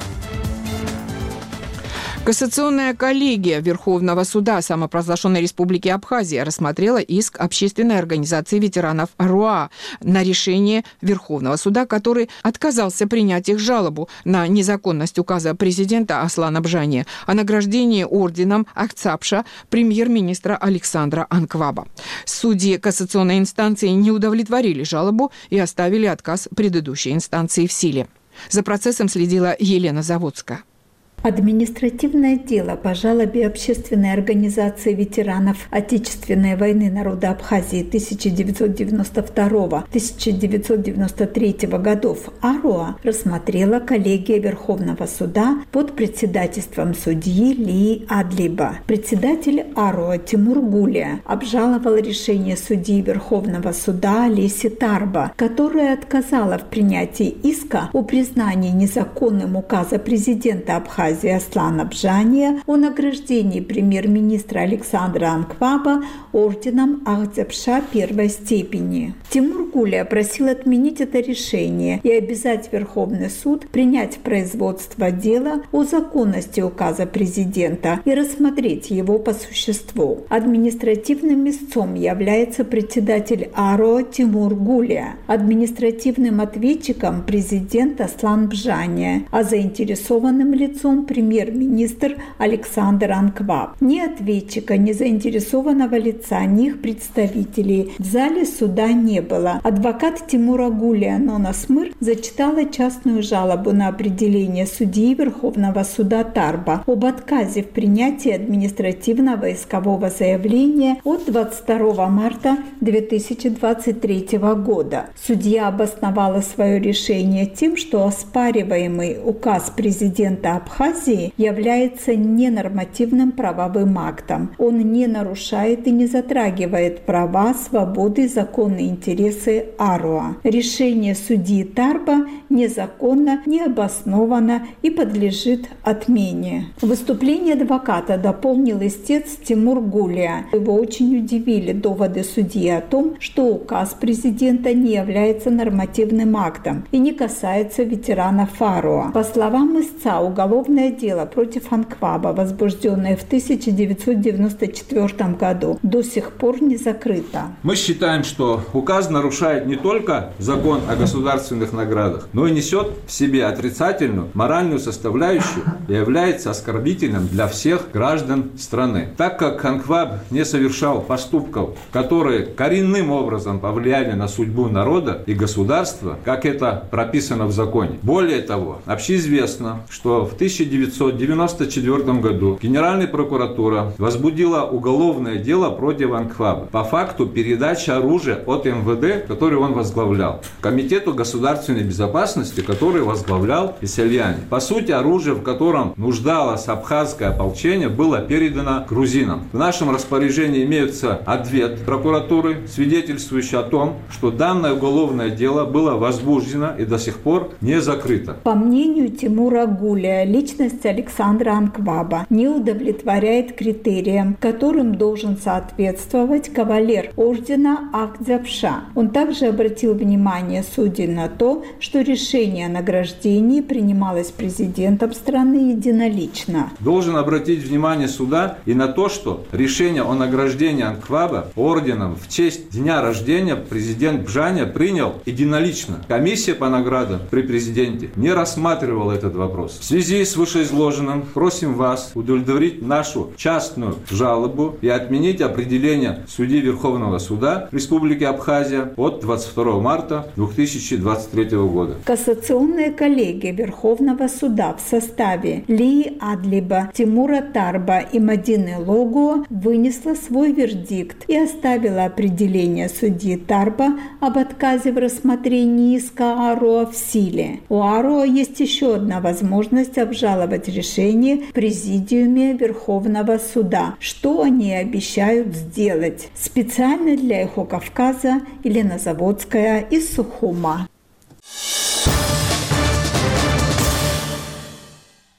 Кассационная коллегия Верховного суда самопровозглашенной Республики Абхазия рассмотрела иск общественной организации ветеранов АРОА на решение Верховного суда, который отказался принять их жалобу на незаконность указа президента Аслана Бжания о награждении орденом Ахцапша премьер-министра Александра Анкваба. Судьи кассационной инстанции не удовлетворили жалобу и оставили отказ предыдущей инстанции в силе. За процессом следила Елена Заводская. Административное дело по жалобе общественной организации ветеранов Отечественной войны народа Абхазии тысяча девятьсот девяносто второго — тысяча девятьсот девяносто третьего годов АРОА рассмотрела коллегия Верховного суда под председательством судьи Лии Адлиба. Председатель АРОА Тимур Гулия обжаловал решение судьи Верховного суда Леси Тарба, которая отказала в принятии иска о признании незаконным указа президента Абхазии Аслана Бжания о награждении премьер-министра Александра Анкваба орденом Ахцапша первой степени. Тимур Гулия просил отменить это решение и обязать Верховный суд принять в производство дела о законности указа президента и рассмотреть его по существу. Административным истцом является председатель АРОА Тимур Гулия, административным ответчиком президент Аслан Бжания, а заинтересованным лицом премьер-министр Александр Анкваб. Ни ответчика, ни заинтересованного лица, ни их представителей в зале суда не было. Адвокат Тимура Гулия Нона Смыр зачитала частную жалобу на определение судьи Верховного суда Тарба об отказе в принятии административного искового заявления от двадцать второго марта две тысячи двадцать третьего года. Судья обосновала свое решение тем, что оспариваемый указ президента Абхазии является ненормативным правовым актом. Он не нарушает и не затрагивает права, свободы и законные интересы АРОА. Решение судьи Тарба незаконно, необоснованно и подлежит отмене. Выступление адвоката дополнил истец Тимур Гулия. Его очень удивили доводы судьи о том, что указ президента не является нормативным актом и не касается ветеранов АРОА. По словам истца, уголовное дело против Анкваба, возбужденное в тысяча девятьсот девяносто четвёртом году, до сих пор не закрыто. Мы считаем, что указ нарушает не только закон о государственных наградах, но и несет в себе отрицательную моральную составляющую и является оскорбительным для всех граждан страны. Так как Анкваб не совершал поступков, которые коренным образом повлияли на судьбу народа и государства, как это прописано в законе. Более того, общеизвестно, что в тысяча девятьсот девяносто четвёртом году Генеральная прокуратура возбудила уголовное дело против Анкваба по факту передачи оружия от эм вэ дэ, который он возглавлял, Комитету государственной безопасности, который возглавлял Исельяне. По сути, оружие, в котором нуждалось абхазское ополчение, было передано грузинам. В нашем распоряжении имеется ответ прокуратуры, свидетельствующий о том, что данное уголовное дело было возбуждено и до сих пор не закрыто. По мнению Тимура Гулия, личность Александра Анкваба не удовлетворяет критериям, которым должен соответствовать кавалер ордена Ахцапша. Он также обратил внимание судей на то, что решение о награждении принималось президентом страны единолично. Должен обратить внимание суда и на то, что решение о награждении Анкваба орденом в честь дня рождения президент Бжания принял единолично. Комиссия по наградам при президенте не рассматривала этот вопрос. В связи с вышеизложенным просим вас удовлетворить нашу частную жалобу и отменить определение судьи Верховного суда Республики Абхазия от двадцать второго марта две тысячи двадцать третьего года. Кассационная коллегия Верховного суда в составе Лии Адлиба, Тимура Тарба и Мадины Логуо вынесла свой вердикт и оставила определение судьи Тарба об отказе в рассмотрении иска АРОА в силе. У АРОА есть еще одна возможность обжаловать решение в Президиуме Верховного суда, что они обещают сделать. Специально для «Эхо Кавказа» Елена Заводская из Сухума.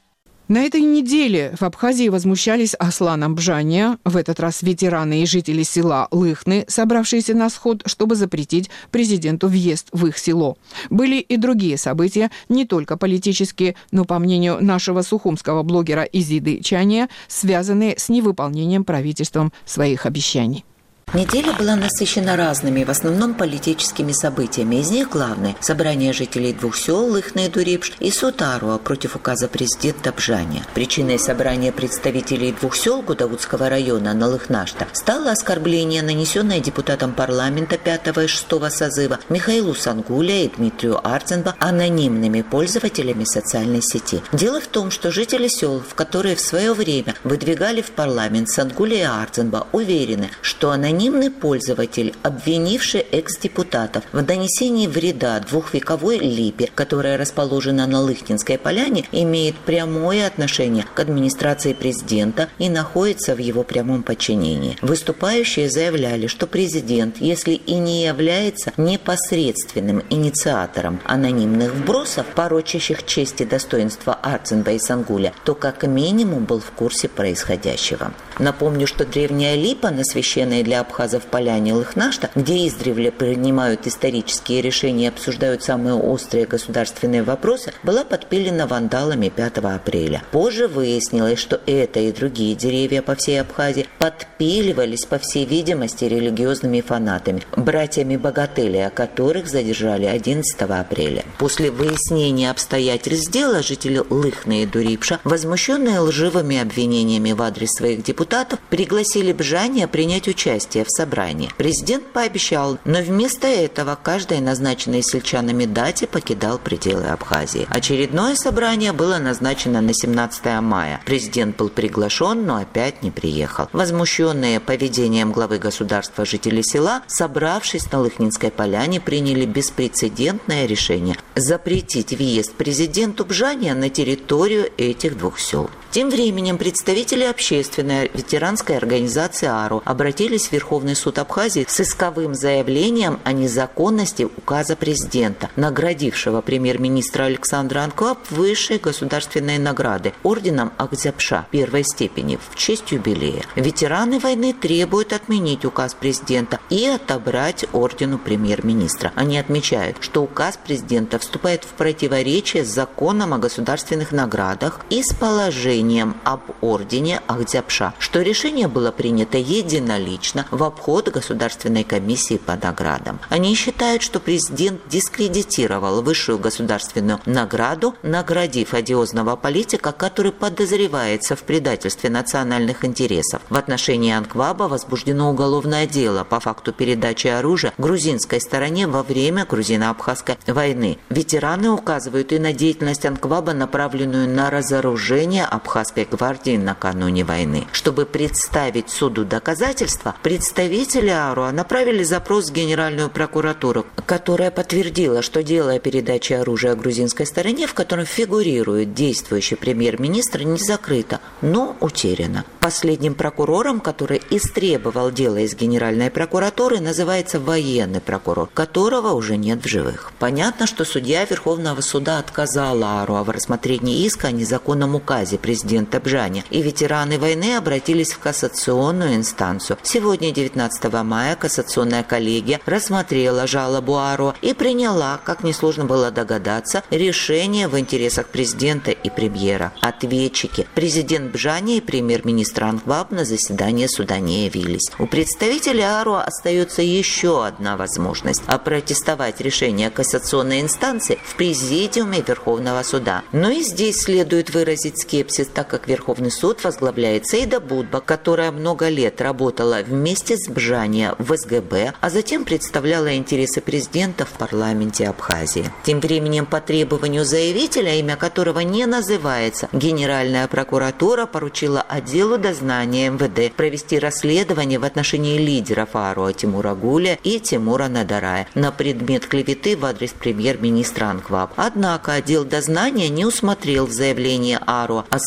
На этой неделе в Абхазии возмущались Асланом Бжания, в этот раз ветераны и жители села Лыхны, собравшиеся на сход, чтобы запретить президенту въезд в их село. Были и другие события, не только политические, но, по мнению нашего сухумского блогера Изиды Чания, связанные с невыполнением правительством своих обещаний. Неделя была насыщена разными, в основном политическими событиями. Из них главное – собрание жителей двух сел Лыхны и Дурипш и суд Аруа против указа президента Бжания. Причиной собрания представителей двух сел Гудаутского района на Лыхнашта стало оскорбление, нанесенное депутатам парламента пятого и шестого созыва Михаилу Сангуля и Дмитрию Арценба анонимными пользователями социальной сети. Дело в том, что жители сел, в которые в свое время выдвигали в парламент Сангуля и Арценба, уверены, что анонимные Анонимный пользователь, обвинивший экс-депутатов в нанесении вреда двухвековой липе, которая расположена на Лыхнинской поляне, имеет прямое отношение к администрации президента и находится в его прямом подчинении. Выступающие заявляли, что президент, если и не является непосредственным инициатором анонимных вбросов, порочащих честь и достоинство Арценба и Сангуля, то как минимум был в курсе происходящего. Напомню, что древняя липа на священной для абхазов поляне Лыхнашта, где издревле принимают исторические решения и обсуждают самые острые государственные вопросы, была подпилена вандалами пятого апреля. Позже выяснилось, что это и другие деревья по всей Абхазии подпиливались, по всей видимости, религиозными фанатами, братьями Богателя, которых задержали одиннадцатого апреля. После выяснения обстоятельств дела жители Лыхны и Дурипша, возмущенные лживыми обвинениями в адрес своих депутатов, пригласили Бжания принять участие в собрании. Президент пообещал, но вместо этого каждой назначенной сельчанами дате покидал пределы Абхазии. Очередное собрание было назначено на семнадцатое мая. Президент был приглашен, но опять не приехал. Возмущенные поведением главы государства жители села, собравшись на Лыхнинской поляне, приняли беспрецедентное решение запретить въезд президенту Бжания на территорию этих двух сел. Тем временем представители общественной ветеранской организации АРУ обратились в Верховный суд Абхазии с исковым заявлением о незаконности указа президента, наградившего премьер-министра Александра Анкваб высшей государственной награды орденом Агдзябша первой степени в честь юбилея. Ветераны войны требуют отменить указ президента и отобрать ордену премьер-министра. Они отмечают, что указ президента вступает в противоречие с законом о государственных наградах и с положением об ордене Агдзябша, что решение было принято единолично в обход Государственной комиссии по наградам. Они считают, что президент дискредитировал высшую государственную награду, наградив одиозного политика, который подозревается в предательстве национальных интересов. В отношении Анкваба возбуждено уголовное дело по факту передачи оружия грузинской стороне во время грузино-абхазской войны. Ветераны указывают и на деятельность Анкваба, направленную на разоружение Абхазской гвардии накануне войны. Чтобы представить суду доказательства, представители АРУА направили запрос в Генеральную прокуратуру, которая подтвердила, что дело о передаче оружия грузинской стороне, в котором фигурирует действующий премьер-министр, не закрыто, но утеряно. Последним прокурором, который истребовал дело из Генеральной прокуратуры, называется военный прокурор, которого уже нет в живых. Понятно, что судья Верховного суда отказала АРУА в рассмотрении иска о незаконном указе президента Бжания, и ветераны войны обратились в кассационную инстанцию. Сегодня, девятнадцатого мая, кассационная коллегия рассмотрела жалобу АРУА и приняла, как несложно было догадаться, решение в интересах президента и премьера. Ответчики, президент Бжания и премьер-министр Анкваб, на заседание суда не явились. У представителей АРУА остается еще одна возможность – опротестовать решение кассационной инстанции в президиуме Верховного суда. Но и здесь следует выразить скепсис, так как Верховный суд возглавляет Сейда Будба, которая много лет работала вместе с Бжания в СГБ, а затем представляла интересы президента в парламенте Абхазии. Тем временем, по требованию заявителя, имя которого не называется, Генеральная прокуратура поручила отделу дознания МВД провести расследование в отношении лидеров АРУА Тимура Гуля и Тимура Надарая на предмет клеветы в адрес премьер-министра Анкваб. Однако отдел дознания не усмотрел в заявлении АРУА основания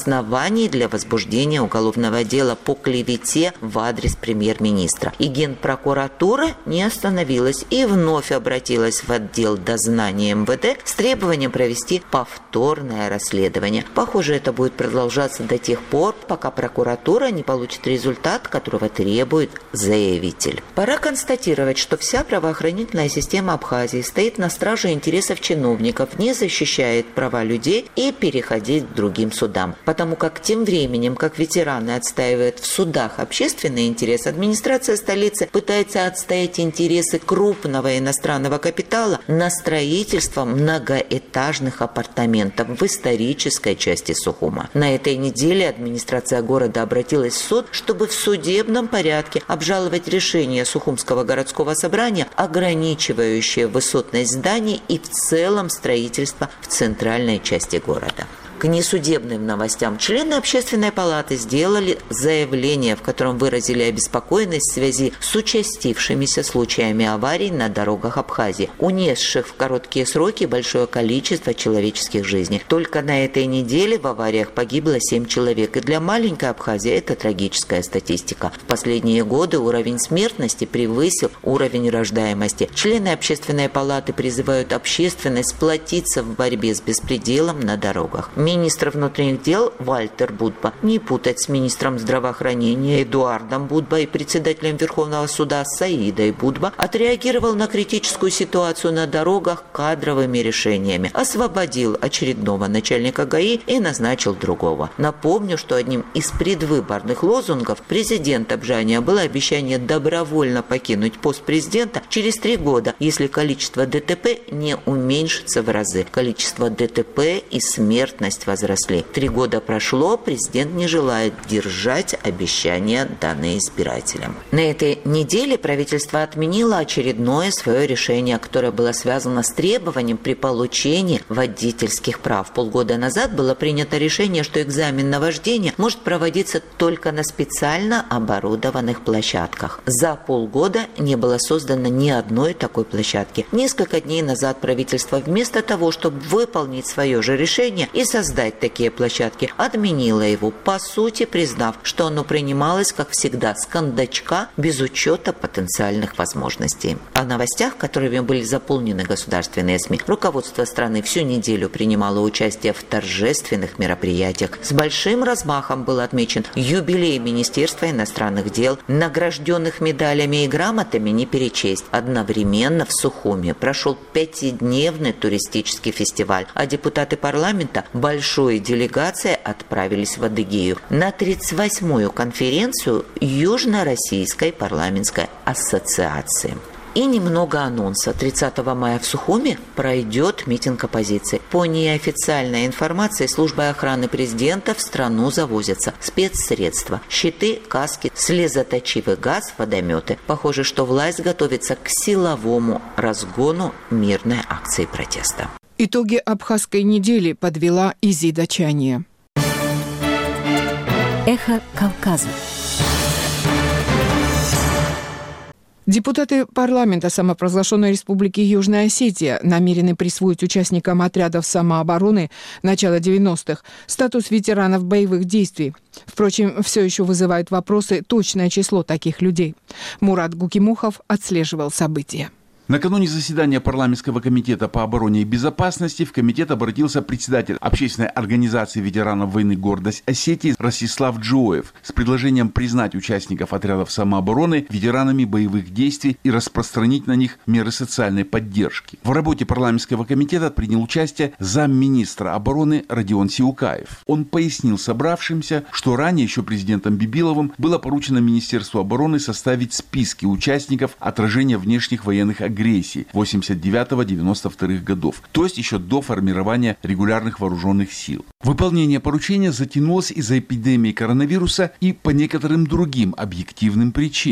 оснований для возбуждения уголовного дела по клевете в адрес премьер-министра. И Генпрокуратура не остановилась и вновь обратилась в отдел дознания эм вэ дэ с требованием провести повторное расследование. Похоже, это будет продолжаться до тех пор, пока прокуратура не получит результат, которого требует заявитель. Пора констатировать, что вся правоохранительная система Абхазии стоит на страже интересов чиновников, не защищает права людей и переходить к другим судам. Потому как тем временем, как ветераны отстаивают в судах общественный интерес, администрация столицы пытается отстоять интересы крупного иностранного капитала на строительство многоэтажных апартаментов в исторической части Сухума. На этой неделе администрация города обратилась в суд, чтобы в судебном порядке обжаловать решение Сухумского городского собрания, ограничивающее высотность зданий и в целом строительство в центральной части города. К несудебным новостям члены Общественной палаты сделали заявление, в котором выразили обеспокоенность в связи с участившимися случаями аварий на дорогах Абхазии, унесших в короткие сроки большое количество человеческих жизней. Только на этой неделе в авариях погибло семь человек, и для маленькой Абхазии это трагическая статистика. В последние годы уровень смертности превысил уровень рождаемости. Члены Общественной палаты призывают общественность сплотиться в борьбе с беспределом на дорогах. Министр внутренних дел Вальтер Будба не путать с министром здравоохранения Эдуардом Будба и председателем Верховного суда Саидой Будба отреагировал на критическую ситуацию на дорогах кадровыми решениями, освободил очередного начальника ГАИ и назначил другого. Напомню, что одним из предвыборных лозунгов президента Абжания было обещание добровольно покинуть пост президента через три года, если количество ДТП не уменьшится в разы. Количество ДТП и смертность возросли. Три года прошло, президент не желает держать обещания, данные избирателям. На этой неделе правительство отменило очередное свое решение, которое было связано с требованием при получении водительских прав. Полгода назад было принято решение, что экзамен на вождение может проводиться только на специально оборудованных площадках. За полгода не было создано ни одной такой площадки. Несколько дней назад правительство вместо того, чтобы выполнить свое же решение и создать такие площадки, отменила его, по сути признав, что оно принималось, как всегда, с кондачка, без учета потенциальных возможностей. О новостях, которыми были заполнены государственные СМИ, руководство страны всю неделю принимало участие в торжественных мероприятиях. С большим размахом был отмечен юбилей Министерства иностранных дел. Награжденных медалями и грамотами не перечесть. Одновременно в Сухуме прошел пятидневный туристический фестиваль, а депутаты парламента большой делегацией отправились в Адыгею на тридцать восьмую конференцию Южно-Российской парламентской ассоциации. И немного анонса. тридцатого мая в Сухуме пройдет митинг оппозиции. По неофициальной информации, службой охраны президента в страну завозятся спецсредства, щиты, каски, слезоточивый газ, водометы. Похоже, что власть готовится к силовому разгону мирной акции протеста. Итоги абхазской недели подвела Изида Чания. Эхо Кавказа. Депутаты парламента самопровозглашенной республики Южная Осетия намерены присвоить участникам отрядов самообороны начала девяностых статус ветеранов боевых действий. Впрочем, все еще вызывает вопросы точное число таких людей. Мурат Гукимухов отслеживал события. Накануне заседания парламентского комитета по обороне и безопасности в комитет обратился председатель общественной организации ветеранов войны «Гордость Осетии» Ростислав Джоев с предложением признать участников отрядов самообороны ветеранами боевых действий и распространить на них меры социальной поддержки. В работе парламентского комитета принял участие замминистра обороны Родион Сиукаев. Он пояснил собравшимся, что ранее еще президентом Бибиловым было поручено Министерству обороны составить списки участников отражения внешних военных агрессий восемьдесят девятого — девяносто вторых годов, то есть еще до формирования регулярных вооруженных сил. Выполнение поручения затянулось из-за эпидемии коронавируса и по некоторым другим объективным причинам.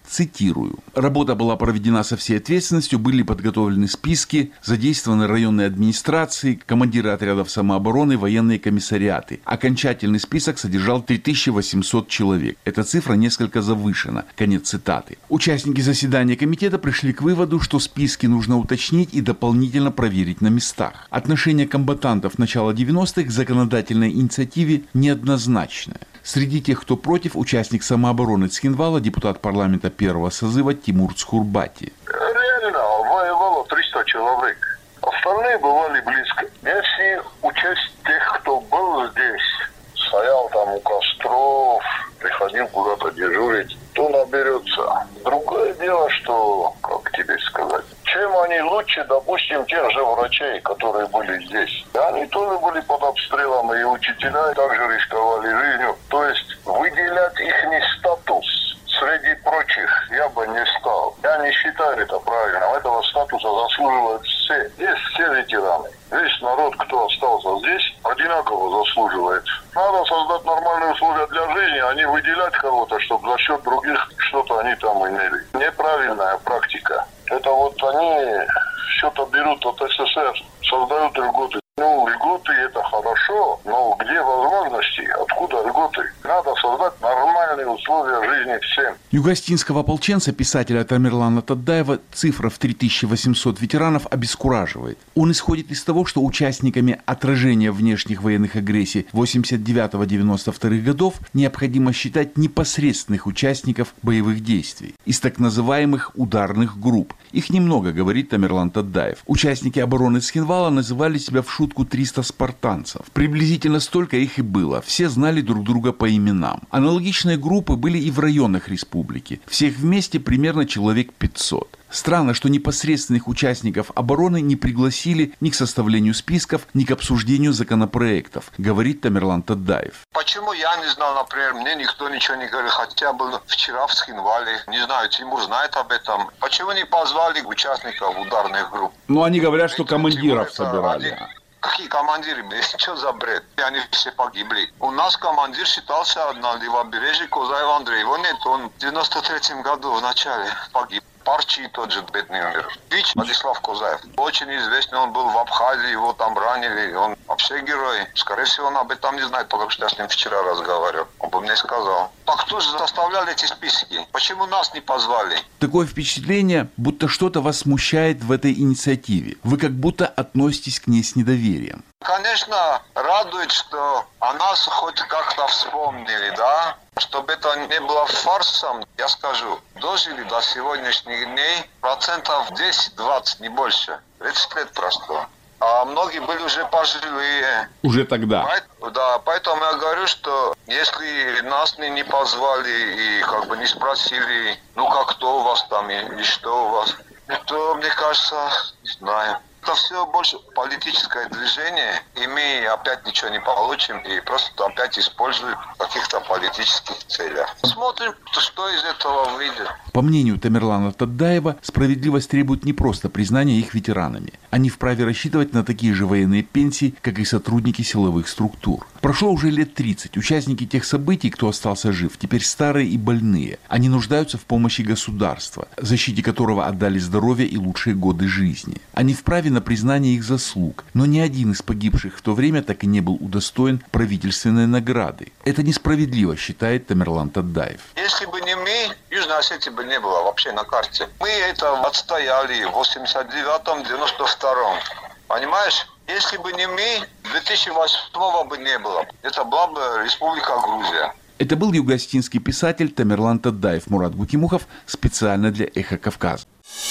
цитирую, «Работа была проведена со всей ответственностью, были подготовлены списки, задействованы районные администрации, командиры отрядов самообороны, военные комиссариаты. Окончательный список содержал три тысячи восемьсот человек. Эта цифра несколько завышена». Конец цитаты. Участники заседания комитета пришли к выводу, что списки нужно уточнить и дополнительно проверить на местах. Отношение комбатантов начала девяностых к законодательной инициативе неоднозначное. Среди тех, кто против, участник самообороны Цхинвала, депутат парламента первого созыва Тимур Цхурбати. Реально воевало триста человек. Остальные бывали близко. Если учесть тех, кто был здесь, стоял там у костров, приходил куда-то дежурить, то наберется. Другое дело, что, как тебе сказать, чем они лучше, допустим, тех же врачей, которые были здесь. Они тоже были под обстрелом, и учителя также рисковали жизнью. То есть выделять их статус среди прочих я бы не стал. Я не считаю это правильным. Этого статуса заслуживают все. Есть все ветераны. Весь народ, кто остался здесь, одинаково заслуживает. Надо создать нормальные условия для жизни, а не выделять кого-то, чтобы за счет других что-то они там имели. Неправильная практика. Это вот они что-то берут от СССР, создают льготы. Ну, льготы это хорошо, но где возможности? Откуда льготы? Надо создать нормальные условия жизни всем. Югостинского ополченца, писателя Тамерлана Таддаева, цифра в три тысячи восемьсот ветеранов обескураживает. Он исходит из того, что участниками отражения внешних военных агрессий восемьдесят девятого — девяносто вторых годов необходимо считать непосредственных участников боевых действий из так называемых ударных групп. Их немного, говорит Тамерлан Таддаев. Участники обороны Цхинвала называли себя в шутку триста спартанцев. Приблизительно столько их и было. Все знали друг друга по именам. Аналогичные группы были и в районах республики. Всех вместе примерно человек пятьсот. Странно, что непосредственных участников обороны не пригласили ни к составлению списков, ни к обсуждению законопроектов, говорит Тамерлан Таддаев. Почему я не знал, например, мне никто ничего не говорил, хотя был вчера в Цхинвале, не знаю, Тимур знает об этом. Почему не позвали участников ударных групп? Ну, они говорят, что командиров собирали. Один... Какие командиры? Что за бред? Они все погибли. У нас командир считался на левобережье Козаев Андрей. Его нет, он в девяносто третьем году в начале погиб. Парчи тот же бедный умер. Вич Владислав Козаев. Очень известный, он был в Абхазии, его там ранили. Он вообще герой. Скорее всего, он об этом не знает, потому что я с ним вчера разговаривал. Он бы мне сказал. А кто же составлял эти списки? Почему нас не позвали? Такое впечатление, будто что-то вас смущает в этой инициативе. Вы как будто относитесь к ней с недоверием. Конечно, радует, что о нас хоть как-то вспомнили, да? Чтобы это не было фарсом, я скажу, дожили до сегодняшних дней процентов десять-двадцать, не больше. тридцать лет прошло. А многие были уже пожилые. Уже тогда. Поэтому, да, поэтому я говорю, что если нас не, не позвали и как бы не спросили, ну как, кто у вас там и, и что у вас, то, мне кажется, не знаю. Это все больше политическое движение, и мы опять ничего не получим, и просто опять используем в каких-то политических целях. Смотрим, что из этого выйдет. По мнению Тамерлана Таддаева, справедливость требует не просто признания их ветеранами. Они вправе рассчитывать на такие же военные пенсии, как и сотрудники силовых структур. Прошло уже лет тридцать. Участники тех событий, кто остался жив, теперь старые и больные. Они нуждаются в помощи государства, защите которого отдали здоровье и лучшие годы жизни. Они вправе на признание их заслуг, но ни один из погибших в то время так и не был удостоен правительственной награды. Это несправедливо, считает Тамерлан Таддаев. Если бы не мы, Южной Осетии бы не было вообще на карте. Мы это отстояли в восемьдесят девятом — девяносто втором. Понимаешь? Если бы не мы, две тысячи восьмого бы не было. Это была бы Республика Грузия. Это был югостинский писатель Тамерлан Таддаев. Мурат Гутимухов специально для «Эхо Кавказа».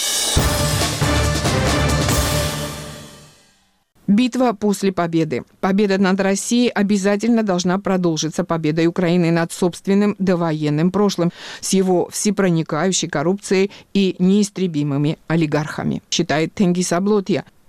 Битва после победы. Победа над Россией обязательно должна продолжиться победой Украины над собственным довоенным прошлым, с его всепроникающей коррупцией и неистребимыми олигархами, считает Тенгиз Аблотья,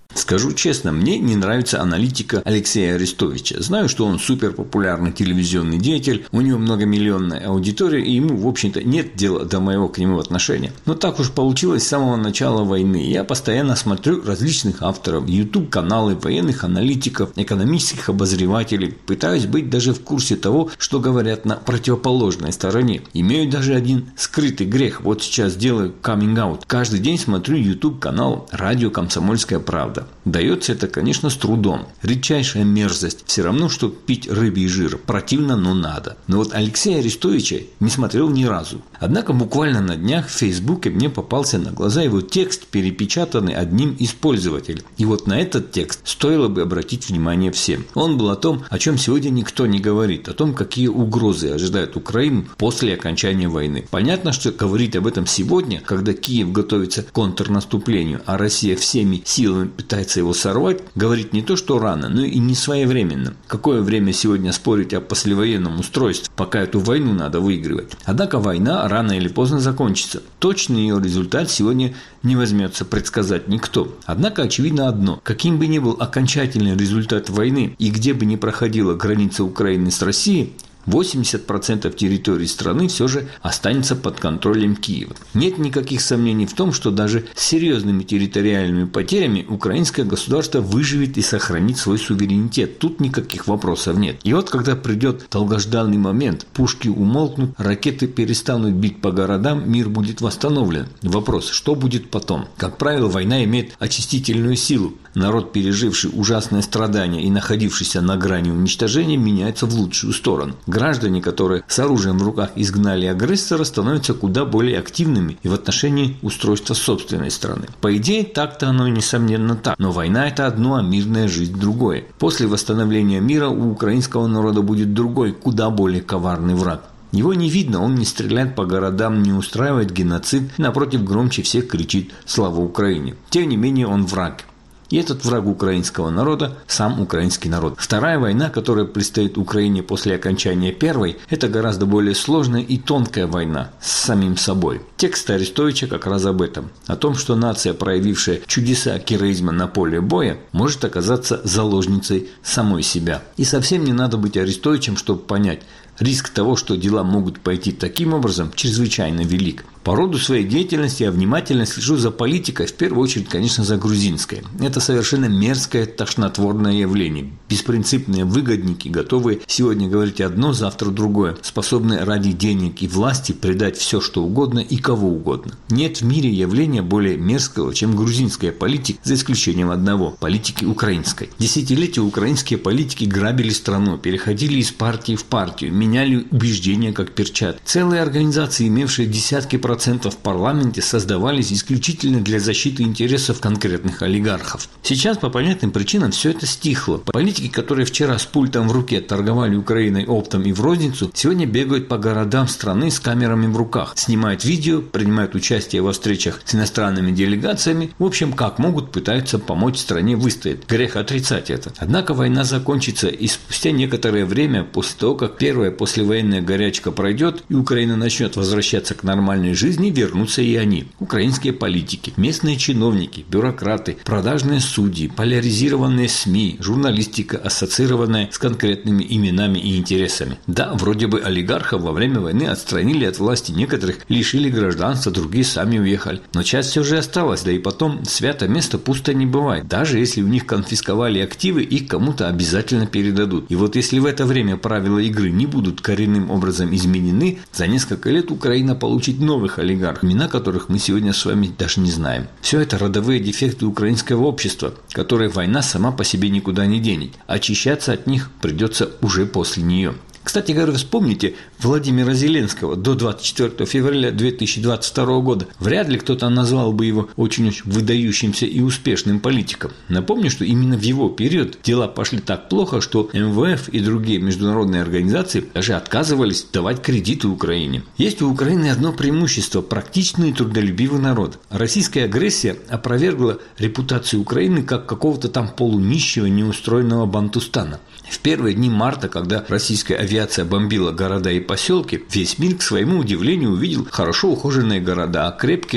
Скажу честно, мне не нравится аналитика Алексея Арестовича. Знаю, что он суперпопулярный телевизионный деятель, у него многомиллионная аудитория, и ему, в общем-то, нет дела до моего к нему отношения. Но так уж получилось с самого начала войны. Я постоянно смотрю различных авторов, YouTube-каналы, военных аналитиков, экономических обозревателей. Пытаюсь быть даже в курсе того, что говорят на противоположной стороне. Имею даже один скрытый грех. Вот сейчас делаю каминг-аут. Каждый день смотрю YouTube-канал «Радио Комсомольская правда». Дается это, конечно, с трудом. Редчайшая мерзость. Все равно, что пить рыбий жир. Противно, но надо. Но вот Алексея Арестовича не смотрел ни разу. Однако буквально на днях в Фейсбуке мне попался на глаза его текст, перепечатанный одним из пользователей. И вот на этот текст стоило бы обратить внимание всем. Он был о том, о чем сегодня никто не говорит. О том, какие угрозы ожидают Украину после окончания войны. Понятно, что говорить об этом сегодня, когда Киев готовится к контрнаступлению, а Россия всеми силами пытается его сорвать, говорить не то, что рано, но и не своевременно. Какое время сегодня спорить о послевоенном устройстве, пока эту войну надо выигрывать? Однако война рано или поздно закончится. Точный ее результат сегодня не возьмется предсказать никто. Однако очевидно одно. Каким бы ни был окончательный результат войны и где бы ни проходила граница Украины с Россией, восемьдесят процентов территории страны все же останется под контролем Киева. Нет никаких сомнений в том, что даже с серьезными территориальными потерями украинское государство выживет и сохранит свой суверенитет. Тут никаких вопросов нет. И вот когда придет долгожданный момент, пушки умолкнут, ракеты перестанут бить по городам, мир будет восстановлен. Вопрос, что будет потом? Как правило, война имеет очистительную силу. Народ, переживший ужасные страдания и находившийся на грани уничтожения, меняется в лучшую сторону. Граждане, которые с оружием в руках изгнали агрессора, становятся куда более активными и в отношении устройства собственной страны. По идее, так-то оно и несомненно так. Но война – это одно, а мирная жизнь – другое. После восстановления мира у украинского народа будет другой, куда более коварный враг. Его не видно, он не стреляет по городам, не устраивает геноцид, напротив, громче всех кричит «Слава Украине!». Тем не менее, он враг. И этот враг украинского народа – сам украинский народ. Вторая война, которая предстоит Украине после окончания первой, это гораздо более сложная и тонкая война с самим собой. Текст Арестовича как раз об этом. О том, что нация, проявившая чудеса героизма на поле боя, может оказаться заложницей самой себя. И совсем не надо быть Арестовичем, чтобы понять, риск того, что дела могут пойти таким образом, чрезвычайно велик. По роду своей деятельности я внимательно слежу за политикой, в первую очередь, конечно, за грузинской. Это совершенно мерзкое, тошнотворное явление. Беспринципные выгодники, готовые сегодня говорить одно, завтра другое, способные ради денег и власти предать все, что угодно и кого угодно. Нет в мире явления более мерзкого, чем грузинская политика, за исключением одного – политики украинской. Десятилетия украинские политики грабили страну, переходили из партии в партию, меняли убеждения как перчатки. Целые организации, имевшие десятки процентов в парламенте, создавались исключительно для защиты интересов конкретных олигархов. Сейчас по понятным причинам все это стихло. Политики, которые вчера с пультом в руке торговали Украиной оптом и в розницу, сегодня бегают по городам страны с камерами в руках, снимают видео, принимают участие во встречах с иностранными делегациями. В общем, как могут, пытаются помочь стране выстоять. Грех отрицать это. Однако война закончится, и спустя некоторое время, после того, как первая послевоенная горячка пройдет и Украина начнет возвращаться к нормальной жизни, вернутся и они. Украинские политики, местные чиновники, бюрократы, продажные судьи, поляризированные СМИ, журналистика, ассоциированная с конкретными именами и интересами. Да, вроде бы олигархов во время войны отстранили от власти, некоторых лишили гражданства, другие сами уехали. Но часть все же осталась, да и потом свято место пусто не бывает. Даже если у них конфисковали активы, их кому-то обязательно передадут. И вот если в это время правила игры не будут коренным образом изменены, за несколько лет Украина получит новых олигархов, имена которых мы сегодня с вами даже не знаем. Все это родовые дефекты украинского общества, которые война сама по себе никуда не денет. Очищаться от них придется уже после нее. Кстати говоря, вспомните Владимира Зеленского до двадцать четвёртого февраля две тысячи двадцать второго года. Вряд ли кто-то назвал бы его очень-очень выдающимся и успешным политиком. Напомню, что именно в его период дела пошли так плохо, что эм вэ эф и другие международные организации даже отказывались давать кредиты Украине. Есть у Украины одно преимущество – практичный и трудолюбивый народ. Российская агрессия опровергла репутацию Украины как какого-то там полунищего, неустроенного бантустана. В первые дни марта, когда российская авиация бомбила города и поселки, весь мир, к своему удивлению, увидел хорошо ухоженные города, крепкие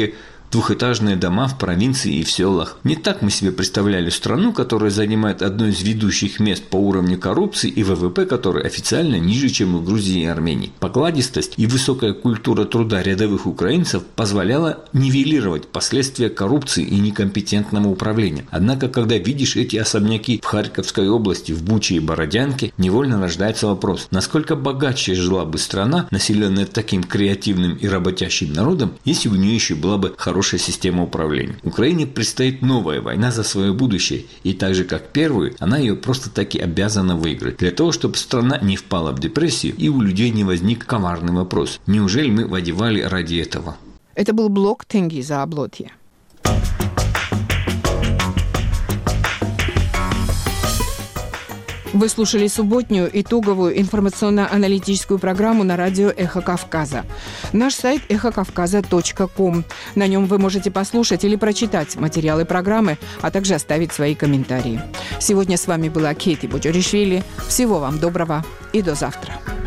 двухэтажные дома в провинции и в селах. Не так мы себе представляли страну, которая занимает одно из ведущих мест по уровню коррупции и вэ вэ пэ, который официально ниже, чем у Грузии и Армении. Покладистость и высокая культура труда рядовых украинцев позволяла нивелировать последствия коррупции и некомпетентного управления. Однако, когда видишь эти особняки в Харьковской области, в Буче и Бородянке, невольно рождается вопрос, насколько богаче жила бы страна, населенная таким креативным и работящим народом, если у нее еще была бы хорошая система управления. Украине предстоит новая война за свое будущее, и так же как первую, она ее просто таки обязана выиграть. Для того, чтобы страна не впала в депрессию и у людей не возник коварный вопрос: неужели мы воевали ради этого? Это был блог Тенгиза Аблотье. Вы слушали субботнюю итоговую информационно-аналитическую программу на радио «Эхо Кавказа». Наш сайт эхо кавказа точка ком. На нем вы можете послушать или прочитать материалы программы, а также оставить свои комментарии. Сегодня с вами была Кейти Боджоришвили. Всего вам доброго и до завтра.